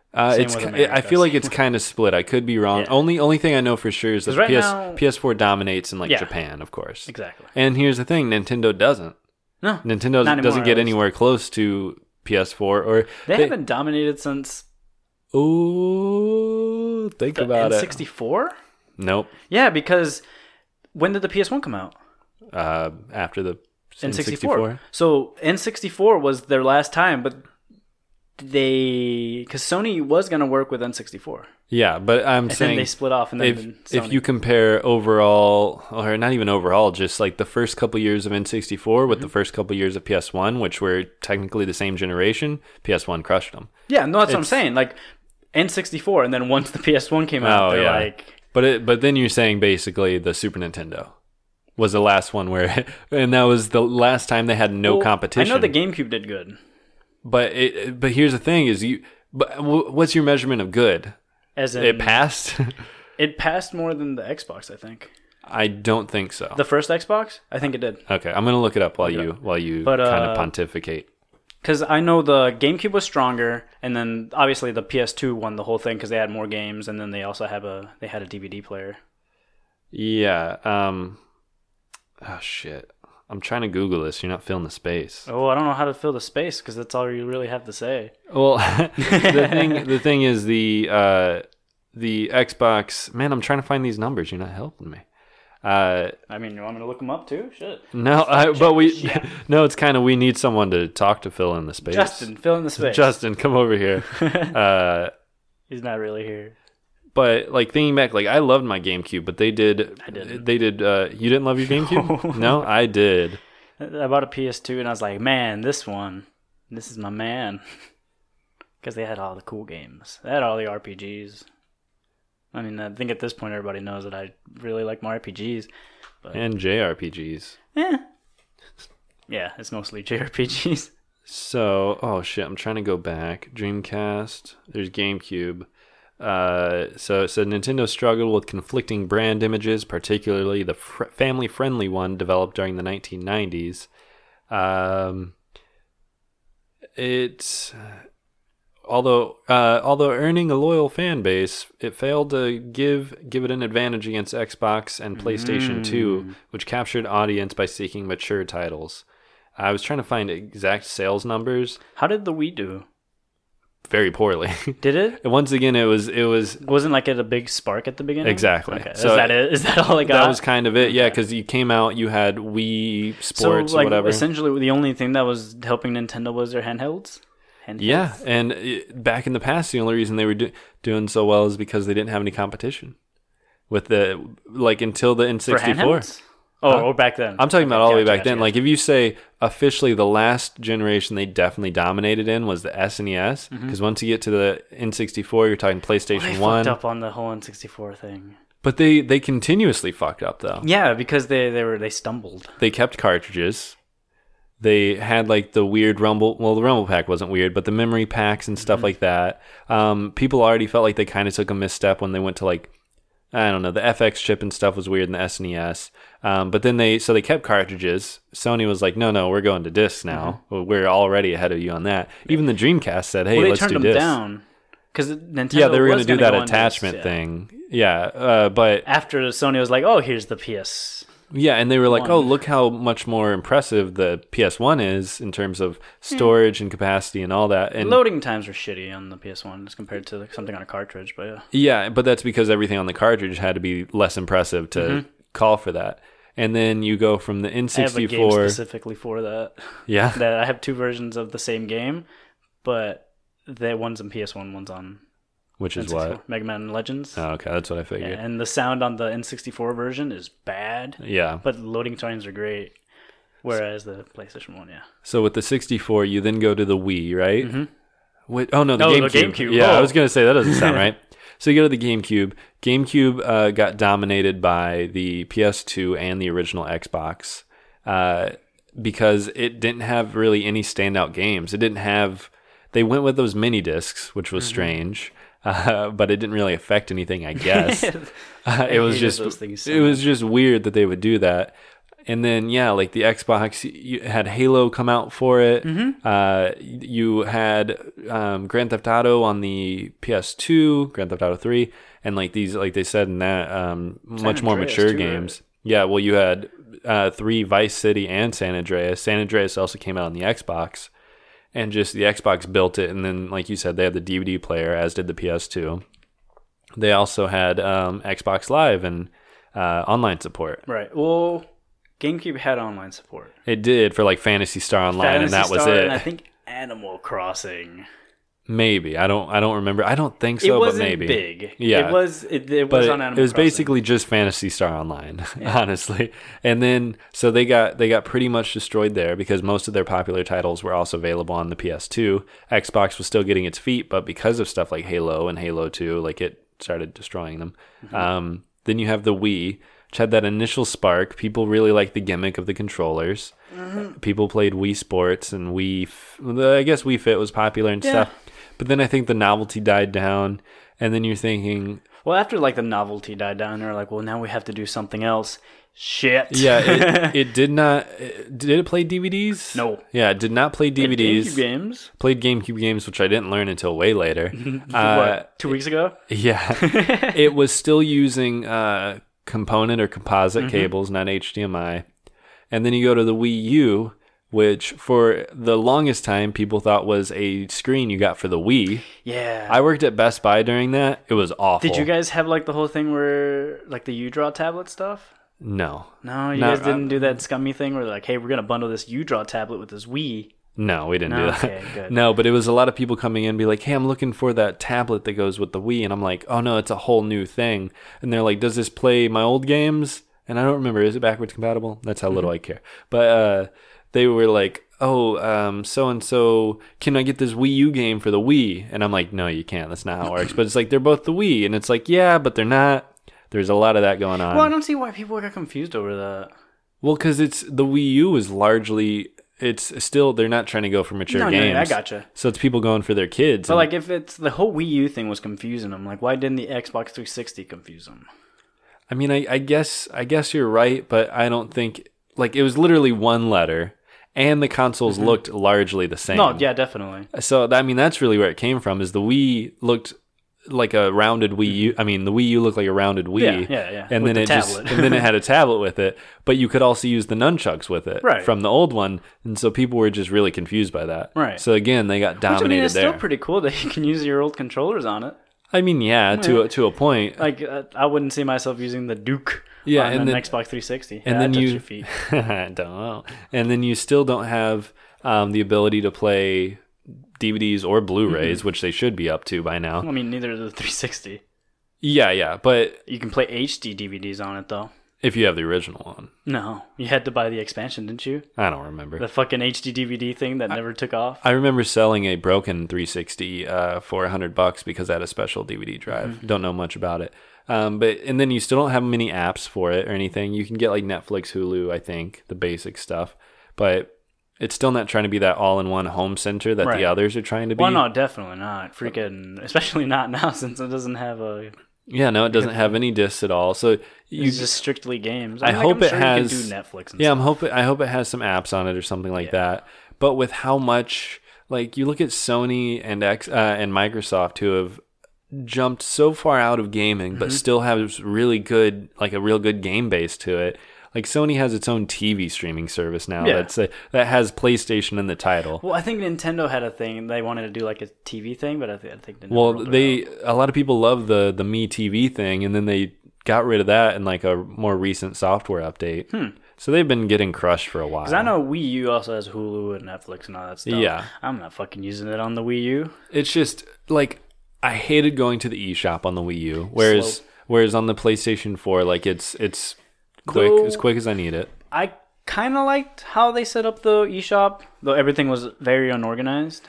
I feel like it's kind of split. I could be wrong. Yeah. Only thing I know for sure is that PS4 dominates in Japan, of course. Exactly. And here's the thing: Nintendo doesn't. No, Nintendo doesn't get anywhere close to PS4. Or they haven't dominated since. Ooh, think about it. N64? Nope. Yeah, because when did the PS1 come out? After the N64. So N64 was their last time, but because Sony was going to work with N64. Yeah, but I'm saying then they split off, and then if you compare overall, or not even overall, just like the first couple years of N64 with the first couple years of PS1, which were technically the same generation, PS1 crushed them. Yeah, no, that's what I'm saying. Like N64, and then once the PS1 came out, they're like. But then you're saying basically the Super Nintendo was the last one where, and that was the last time they had no competition. I know the GameCube did good, but here's the thing: is what's your measurement of good? As in, it passed. It passed more than the Xbox, I think. I don't think so. The first Xbox, I think it did. Okay, I'm gonna look it up while you kind of pontificate. Because I know the GameCube was stronger, and then obviously the PS2 won the whole thing because they had more games, and then they also had a DVD player. Yeah. Oh shit! I'm trying to Google this. You're not filling the space. Oh, I don't know how to fill the space because that's all you really have to say. Well, the thing is the Xbox. Man, I'm trying to find these numbers. You're not helping me. I mean, you want me to look them up too? Shit. No, no. It's kind of we need someone to talk to fill in the space. Justin, fill in the space. Justin, come over here. He's not really here. But like thinking back, like I loved my GameCube, but they did. I didn't. They did. You didn't love your GameCube? No, I did. I bought a PS2 and I was like, man, this is my man. Because they had all the cool games. They had all the RPGs. I mean, I think at this point everybody knows that I really like my RPGs. But... And JRPGs. Yeah, it's mostly JRPGs. So, oh shit, I'm trying to go back. Dreamcast, there's GameCube. So it said Nintendo struggled with conflicting brand images, particularly the family-friendly one developed during the 1990s. Although earning a loyal fan base, it failed to give it an advantage against Xbox and PlayStation 2, which captured audience by seeking mature titles. I was trying to find exact sales numbers. How did the Wii do? Very poorly. Did it? And once again, it was Wasn't like it a big spark at the beginning? Exactly. Okay. So is that it? Is that all it got? That was kind of it. Yeah, because you came out, you had Wii Sports so, like, or whatever. Essentially, the only thing that was helping Nintendo was their handhelds. Yeah, and back in the past, the only reason they were doing so well is because they didn't have any competition with until the N64. For handhelds? Or back then. I'm talking about all the way back then. Like, if you say officially the last generation they definitely dominated in was the SNES, because once you get to the N64, you're talking PlayStation 1. They fucked up on the whole N64 thing. But they continuously fucked up, though. Yeah, because they stumbled. They kept cartridges. They had like the weird Rumble. Well, the Rumble Pack wasn't weird, but the memory packs and stuff like that. People already felt like they kind of took a misstep when they went to like, I don't know, the FX chip and stuff was weird in the SNES. But then they kept cartridges. Sony was like, no, we're going to discs now. We're already ahead of you on that. Even the Dreamcast said, hey, let's do discs. They turned them down. Because Nintendo they were going to do that attachment thing. Yeah, but after Sony was like, oh, here's the PS. Yeah, and they were like, oh, look how much more impressive the PS1 is in terms of storage and capacity and all that. And loading times were shitty on the PS1 as compared to something on a cartridge, but yeah. Yeah, but that's because everything on the cartridge had to be less impressive to call for that. And then you go from the N64... I have a game specifically for that. Yeah? That I have two versions of the same game, but one's on PS1, one's on... Which is N64. what? Mega Man Legends. Oh, okay, that's what I figured. Yeah, and the sound on the N64 version is bad. Yeah. But loading times are great. Whereas the PlayStation 1, yeah. So with the 64, you then go to the Wii, right? Mm-hmm. Wait, the GameCube. The GameCube. Yeah, I was going to say, that doesn't sound right. So you go to the GameCube. GameCube got dominated by the PS2 and the original Xbox because it didn't have really any standout games. It didn't have... They went with those mini discs, which was strange. But it didn't really affect anything, I guess. It was just weird that they would do that. And then like the Xbox, you had Halo come out for it. You had Grand Theft Auto on the PS2, Grand Theft Auto 3, and like these, like they said in that, much more mature games. Right? Yeah, well, you had 3 Vice City and San Andreas. San Andreas also came out on the Xbox. And just the Xbox built it, and then, like you said, they had the DVD player, as did the PS2. They also had Xbox Live and online support. Right. Well, GameCube had online support. It did for like Phantasy Star Online, and that was it. And I think Animal Crossing. Maybe I don't remember. I don't think so, but maybe. It wasn't big. Yeah, it was on Animal Crossing. It was basically just Phantasy Star Online, honestly. And then so they got pretty much destroyed there because most of their popular titles were also available on the PS2. Xbox was still getting its feet, but because of stuff like Halo and Halo 2, like it started destroying them. Then you have the Wii, which had that initial spark. People really liked the gimmick of the controllers. People played Wii Sports and I guess Wii Fit was popular and stuff. But then I think the novelty died down, and then you're thinking... Well, after like the novelty died down, they're like, well, now we have to do something else. Shit. Yeah, it did not... Did it play DVDs? No. Yeah, it did not play DVDs. GameCube games. Played GameCube games, which I didn't learn until way later. What, 2 weeks ago? Yeah. It was still using component or composite cables, not HDMI. And then you go to the Wii U, which for the longest time people thought was a screen you got for the Wii. Yeah. I worked at Best Buy during that. It was awful. Did you guys have like the whole thing where like the U-Draw tablet stuff? No. No, you guys didn't do that scummy thing where they're like, hey, we're going to bundle this U-Draw tablet with this Wii. No, we didn't do that. Okay, good. No, but it was a lot of people coming in and be like, hey, I'm looking for that tablet that goes with the Wii. And I'm like, oh no, it's a whole new thing. And they're like, does this play my old games? And I don't remember. Is it backwards compatible? That's how little I care. But they were like, oh, so-and-so, can I get this Wii U game for the Wii? And I'm like, no, you can't. That's not how it works. But it's like, they're both the Wii. And it's like, yeah, but they're not. There's a lot of that going on. Well, I don't see why people got confused over that. Well, because the Wii U is largely... It's still, they're not trying to go for mature games. No, I gotcha. So it's people going for their kids. But like, if it's the whole Wii U thing was confusing them, like, why didn't the Xbox 360 confuse them? I mean, I guess you're right, but I don't think, like, it was literally one letter, and the consoles looked largely the same. No, yeah, definitely. So, I mean, that's really where it came from, is the Wii looked like a rounded Wii U. I mean, the Wii U looked like a rounded Wii. Yeah. And with then and then it had a tablet with it, but you could also use the nunchucks with it from the old one, and so people were just really confused by that. Right. So again, they got dominated. Which, I mean, it's there. still pretty cool that you can use your old controllers on it. I mean, yeah, to a point. Like I wouldn't see myself using the Duke. Yeah, on and an Xbox 360. And then your feet. I don't know. And then you still don't have the ability to play DVDs or Blu-rays, which they should be up to by now. I mean, neither does the 360. Yeah, but you can play HD DVDs on it though. If you have the original one. No, you had to buy the expansion, didn't you? I don't remember. The fucking HD DVD thing that never took off. I remember selling a broken 360 for $100 because I had a special DVD drive. Don't know much about it. And then you still don't have many apps for it or anything. You can get like Netflix, Hulu, I think, the basic stuff. But it's still not trying to be that all-in-one home center that the others are trying to be. Well, no, definitely not. Freaking, especially not now since it doesn't have a... Yeah, no, it doesn't have any discs at all. So it's just strictly games. I hope it has. You can do Netflix and stuff. I hope it has some apps on it or something like that. But with how much, like, you look at Sony and Microsoft, who have jumped so far out of gaming, but still have really good, like a real good game base to it. Like Sony has its own TV streaming service now that has PlayStation in the title. Well, I think Nintendo had a thing. They wanted to do like a TV thing, but I think a lot of people love the Me TV thing, and then they got rid of that in like a more recent software update. So they've been getting crushed for a while. Because I know Wii U also has Hulu and Netflix and all that stuff. Yeah, I'm not fucking using it on the Wii U. It's just like I hated going to the eShop on the Wii U, whereas on the PlayStation 4, like it's quick, as quick as I need it. I kind of liked how they set up the eShop, though everything was very unorganized.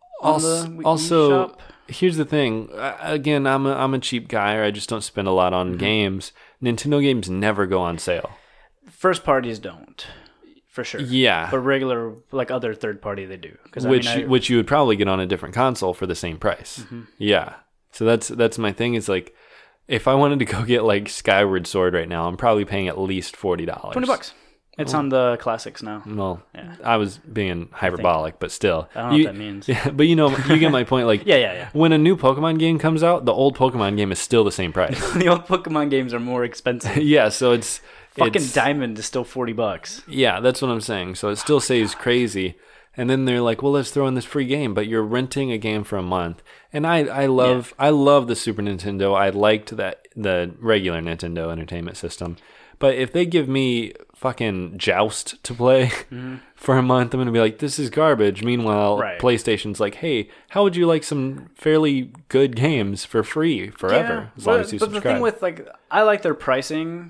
Also, here's the thing. Again, I'm a cheap guy, or I just don't spend a lot on games. Nintendo games never go on sale. First parties don't, for sure. Yeah, but regular, like other third party, they do. Which you would probably get on a different console for the same price. Yeah. So that's my thing. Is like, if I wanted to go get like Skyward Sword right now, I'm probably paying at least $40. $20. It's on the classics now. Well, I was being hyperbolic, but still. I don't know what that means. Yeah, but you get my point. Like, yeah. When a new Pokemon game comes out, the old Pokemon game is still the same price. The old Pokemon games are more expensive. Yeah, so it's... Fucking Diamond is still $40. Yeah, that's what I'm saying. So it still saves crazy. And then they're like, well, let's throw in this free game, but you're renting a game for a month. And I love the Super Nintendo. I liked the regular Nintendo Entertainment System. But if they give me fucking Joust to play for a month, I'm going to be like, this is garbage. Meanwhile, PlayStation's like, hey, how would you like some fairly good games for free forever as long as you subscribe? But the thing with, like, I like their pricing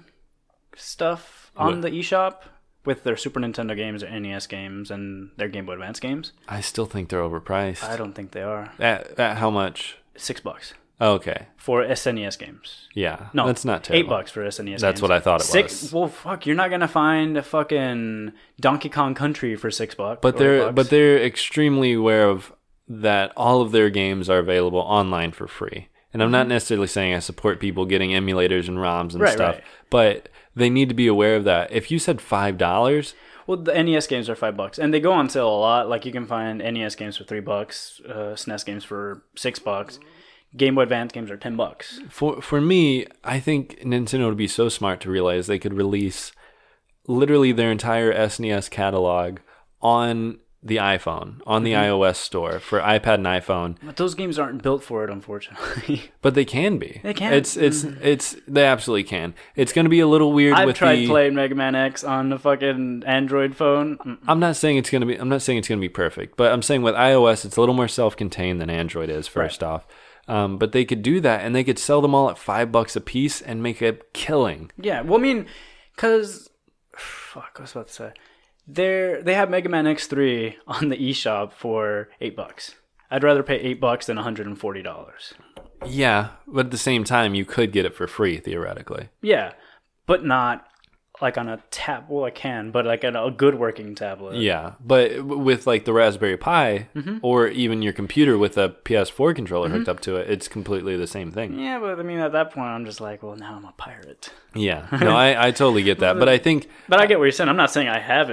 stuff on the eShop with their Super Nintendo games or NES games and their Game Boy Advance games. I still think they're overpriced. I don't think they are. At how much? $6. Oh, okay. For SNES games. Yeah. No, that's not terrible. $8 for SNES games. That's what I thought it was. Well, fuck, you're not gonna find a fucking Donkey Kong Country for $6. But they're extremely aware of that. All of their games are available online for free. And I'm not necessarily saying I support people getting emulators and ROMs and stuff, but they need to be aware of that. If you said $5, well, the NES games are $5, and they go on sale a lot. Like you can find NES games for $3, SNES games for $6. Game Boy Advance games are $10. For me, I think Nintendo would be so smart to realize they could release literally their entire SNES catalog on the iPhone, on the iOS store for iPad and iPhone. But those games aren't built for it, unfortunately. But they can be. They can. They absolutely can. It's going to be a little weird. I've tried playing Mega Man X on the fucking Android phone. I'm not saying it's going to be perfect, but I'm saying with iOS, it's a little more self-contained than Android is. First off. But they could do that, and they could sell them all at $5 a piece and make a killing. Yeah, well, I mean, because fuck, I was about to say they have Mega Man X3 on the eShop for $8. I'd rather pay $8 than $140. Yeah, but at the same time, you could get it for free theoretically. Yeah, but not like on a tab. Well, I can, but like on a good working tablet. Yeah, but with like the Raspberry Pi or even your computer with a PS4 controller hooked up to it, it's completely the same thing. Yeah, but I mean, at that point, I'm just like, well, now I'm a pirate. Yeah, no, I totally get that, but I think... But I get what you're saying. I'm not saying I haven't.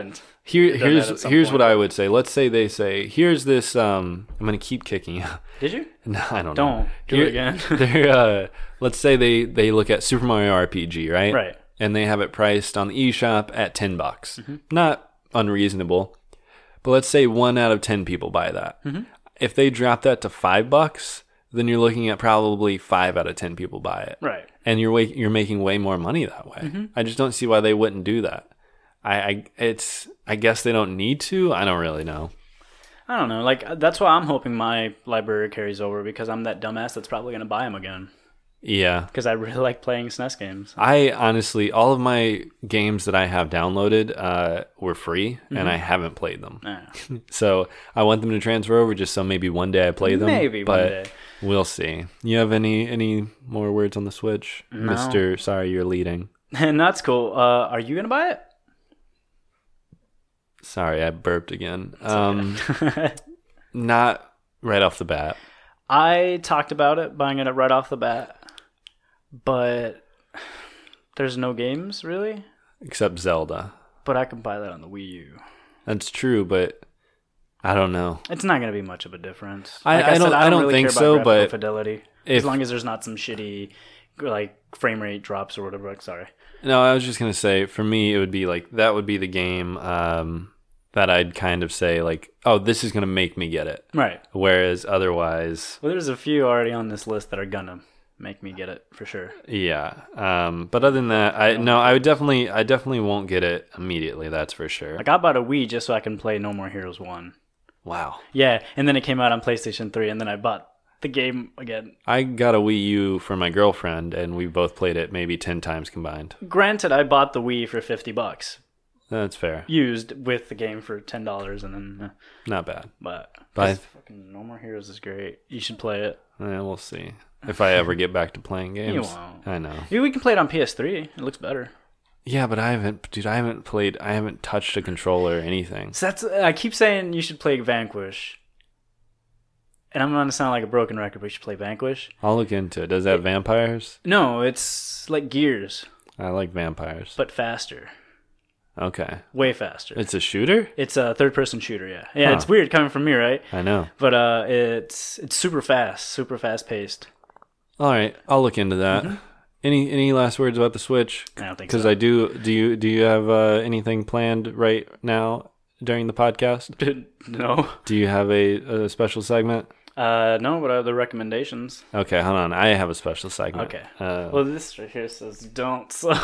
Here's at some what point. I would say. Let's say they say, here's this. I'm gonna keep kicking you. Did you? No, I don't know. Don't do it again. Let's say they look at Super Mario RPG, right? Right. And they have it priced on the eShop at $10. Not unreasonable, but let's say 1 out of 10 people buy that. If they drop that to $5, then you're looking at probably 5 out of 10 people buy it. Right. And you're making way more money that way. I just don't see why they wouldn't do that. I guess they don't need to. I don't really know. I don't know. Like, that's why I'm hoping my library carries over, because I'm that dumbass that's probably going to buy them again. Yeah. Because I really like playing SNES games. I honestly, all of my games that I have downloaded were free, and I haven't played them. So I want them to transfer over just so maybe one day I play them. Maybe one day. We'll see. You have any more words on the Switch? No. Mr. Sorry, you're leading. And that's cool. Are you going to buy it? Sorry, I burped again. Not right off the bat. I talked about it, buying it right off the bat. But there's no games, really. Except Zelda. But I can buy that on the Wii U. That's true, but I don't know. It's not going to be much of a difference. I don't really think care so, about but fidelity. As long as there's not some shitty like frame rate drops or whatever. Sorry. No, I was just gonna say, for me, it would be like, that would be the game that I'd kind of say like, oh, this is gonna make me get it. Right. Whereas otherwise, well, there's a few already on this list that are gonna make me get it for sure. Yeah. But other than that, I definitely won't get it immediately. That's for sure. Like, I bought a Wii just so I can play No More Heroes 1. Wow. Yeah, and then it came out on PlayStation 3, and then I bought the game again. I got a Wii U for my girlfriend, and we both played it maybe 10 times combined. Granted, I bought the Wii for $50. That's fair. Used with the game for $10, and then not bad. But Bye. Fucking No More Heroes is great. You should play it. Yeah, we'll see if I ever get back to playing games. You won't. I know. Maybe we can play it on PS3. It looks better. Yeah, but I haven't touched a controller or anything. So I keep saying you should play Vanquish. And I'm going to sound like a broken record, but you should play Vanquish. I'll look into it. Does it have vampires? No, it's like Gears. I like vampires. But faster. Okay. Way faster. It's a shooter? It's a third-person shooter, yeah. Yeah, It's weird coming from me, right? I know. But it's super fast-paced. All right, I'll look into that. Mm-hmm. Any last words about the Switch? I don't think so. Because I do. Do you have anything planned right now during the podcast? No. Do you have a special segment? No, but I have the recommendations. Okay, hold on. I have a special segment. Okay. Well, this right here says don't. So.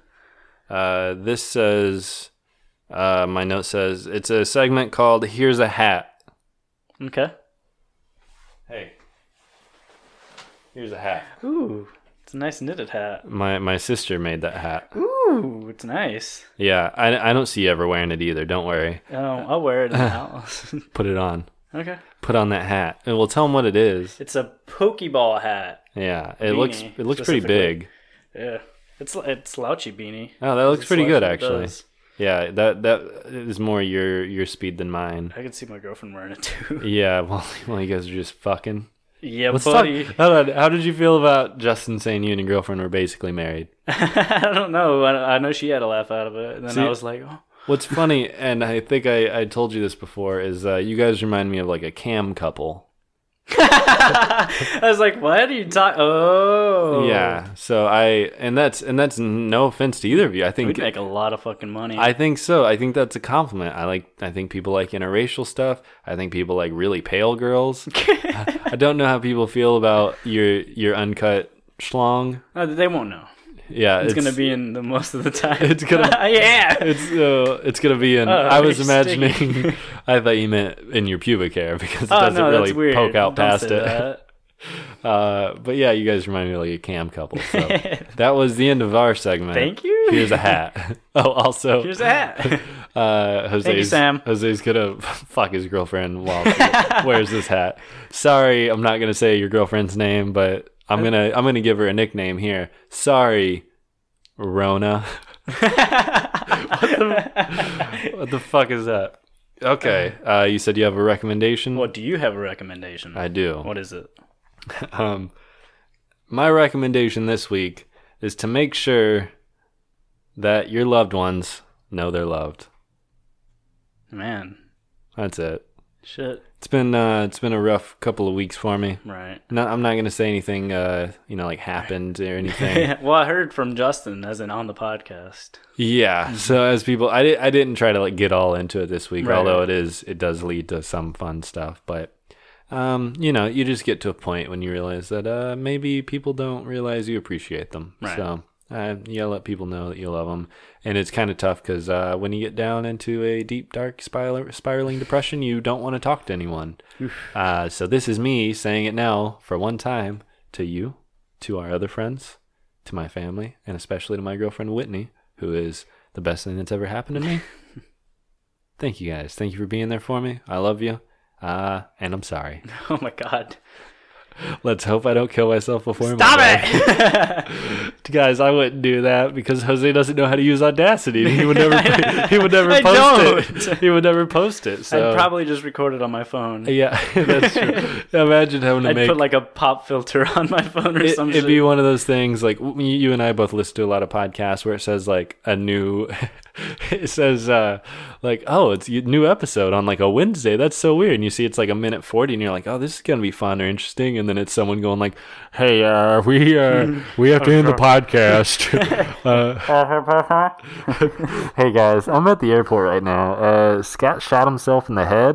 This says, my note says, it's a segment called Here's a Hat. Okay. Hey. Here's a hat. Ooh, it's a nice knitted hat. My sister made that hat. Ooh, it's nice. Yeah, I don't see you ever wearing it either. Don't worry. Oh, I'll wear it in the house. Put it on. Okay. Put on that hat. And we'll tell them what it is. It's a Pokeball hat. Yeah, it looks pretty big. Yeah. It's slouchy beanie. Oh, that looks pretty good actually. Yeah, that is more your speed than mine. I can see my girlfriend wearing it too. Yeah, well, you guys are just fucking. Yeah, buddy. How did you feel about Justin saying you and your girlfriend were basically married? I don't know. I know she had a laugh out of it, and then I was like, oh. What's funny, and I think I told you this before, is you guys remind me of like a cam couple. I was like, what are you talking? Oh, yeah. So that's no offense to either of you. I think we'd make a lot of fucking money. I think so. I think that's a compliment. I think people like interracial stuff. I think people like really pale girls. I don't know how people feel about your uncut schlong. They won't know. Yeah, it's gonna be in the most of the time. It's gonna, yeah. It's gonna be in. I was imagining. I thought you meant in your pubic hair because it doesn't really poke out past it. But yeah, you guys remind me of like a cam couple. So that was the end of our segment. Thank you. Here's a hat. Oh, also here's a hat. Thank you, Sam. Jose's gonna fuck his girlfriend while he wears this hat. Sorry, I'm not gonna say your girlfriend's name, but. I'm gonna give her a nickname here. Sorry, Rona. What the fuck is that? Okay, you said you have a recommendation. What do you have a recommendation? I do. What is it? My recommendation this week is to make sure that your loved ones know they're loved. Man. That's it. Shit. It's been a rough couple of weeks for me. Right. No, I'm not gonna say anything like happened or anything. Well, I heard from Justin as in on the podcast. Yeah. So as people, I didn't try to like get all into it this week, Right, although right. it does lead to some fun stuff. But you just get to a point when you realize that maybe people don't realize you appreciate them. Right. So you gotta let people know that you love them, and it's kind of tough because when you get down into a deep, dark, spiraling depression, you don't want to talk to anyone. So this is me saying it now for one time to you, to our other friends, to my family, and especially to my girlfriend Whitney, who is the best thing that's ever happened to me. Thank you guys. Thank you for being there for me. I love you. And I'm sorry. Oh my god. Let's hope I don't kill myself before Stop my it! Guys, I wouldn't do that because Jose doesn't know how to use Audacity. He would never I post it. don't. He would never post it. So I'd probably just record it on my phone. yeah, that's true. Imagine having to I'd put like a pop filter on my phone or some it'd shit. be one of those things like you and I both listen to a lot of podcasts where it says like a new it says like, oh, it's a new episode on like a Wednesday. That's so weird. And you see it's like a minute 40 and you're like, oh, this is gonna be fun or interesting. And then it's someone going like, hey, we have to end the podcast. Hey guys, I'm at the airport right now. Scott shot himself in the head.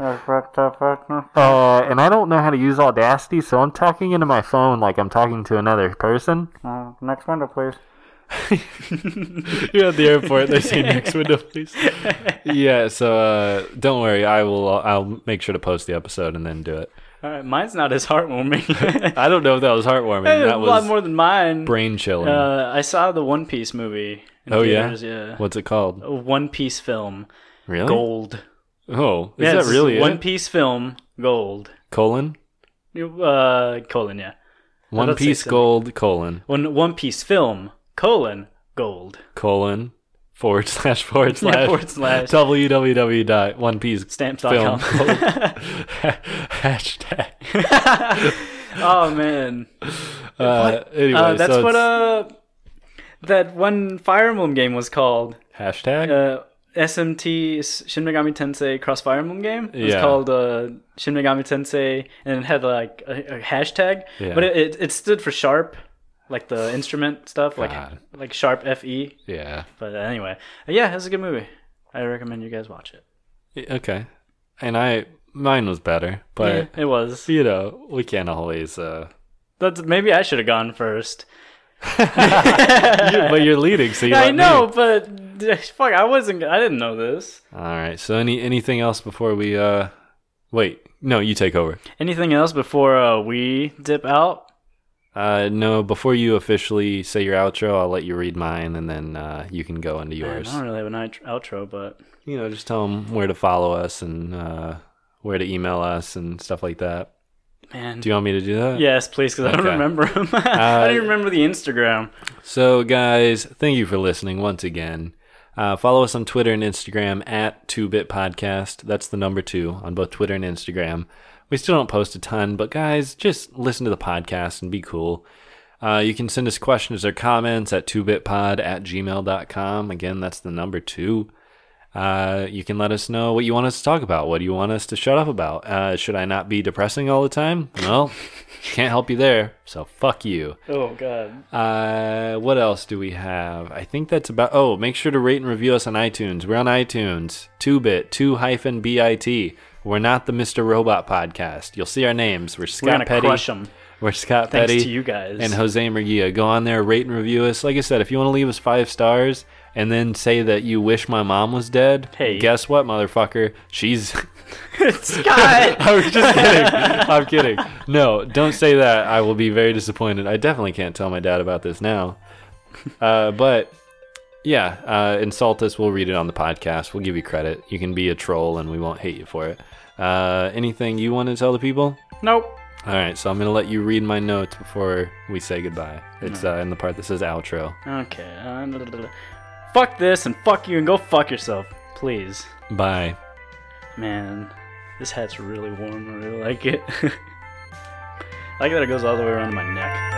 And I don't know how to use Audacity, so I'm talking into my phone like I'm talking to another person. Next window, please. You're at the airport. They say next window, please. Yeah. So don't worry. I'll make sure to post the episode and then do it. All right, mine's not as heartwarming. I don't know if that was heartwarming. That a was lot more than mine. brain chilling. I saw the One Piece movie. In Oh theaters, yeah. What's it called? A One Piece film. Really? Gold. Oh, is Yeah, that it's really One it? Piece film. Gold. Colon? Colon. Yeah. One Let's say Piece so. Gold colon One Piece film. Colon. Gold. colon / Yeah, / www.onepiece stamps.com. Hashtag. Oh man. Anyway, That's so what that one Fire Emblem game was called. hashtag. SMT Shin Megami Tensei Cross Fire Emblem game. It was Yeah. called Shin Megami Tensei, and it had like a hashtag, Yeah. but it stood for sharp, like the instrument stuff, God. like sharp FE. Yeah. But anyway, yeah, it's a good movie. I recommend you guys watch it. Okay. And mine was better, but Yeah, it was. we can't always. Maybe I should have gone first. But you're leading, so you. I let know, me. but fuck, I didn't know this. All right. So anything else before we? Wait. No, you take over. Anything else before we dip out? No. Before you officially say your outro, I'll let you read mine, and then you can go into yours. I don't really have an outro, but Just tell them where to follow us and where to email us and stuff like that. man. Do you want me to do that? Yes, please, because I don't Okay. remember them. I don't even remember the Instagram. So, guys, thank you for listening once again. Follow us on Twitter and Instagram at 2Bit Podcast. That's the number 2 on both Twitter and Instagram. We still don't post a ton, but guys, just listen to the podcast and be cool. You can send us questions or comments at 2bitpod@gmail.com. Again, that's the number 2. You can let us know what you want us to talk about. What do you want us to shut up about? Should I not be depressing all the time? Well, can't help you there, so fuck you. Oh God. What else do we have? I think that's about... Oh, make sure to rate and review us on iTunes. We're on iTunes. 2bit, 2-bit. We're not the Mr. Robot podcast. You'll see our names. We're We're Scott gonna Petty. crush them. We're Scott Thanks Petty to you guys. and Jose Murguia. Go on there, rate and review us. Like I said, if you want to leave us 5 stars and then say that you wish my mom was dead, Hey. guess what, motherfucker? She's... Scott. I was just kidding. I'm kidding. No, don't say that. I will be very disappointed. I definitely can't tell my dad about this now. But yeah, insult us. We'll read it on the podcast. We'll give you credit. You can be a troll and we won't hate you for it. Anything you want to tell the people? Nope. All right, so I'm going to let you read my notes before we say goodbye. It's in the part that says outro. Okay. Fuck this and fuck you and go fuck yourself, please. Bye. Man, this hat's really warm. I really like it. I like that it goes all the way around my neck.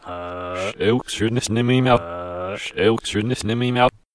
Schön ist nicht mehr. Schön ist nicht mehr.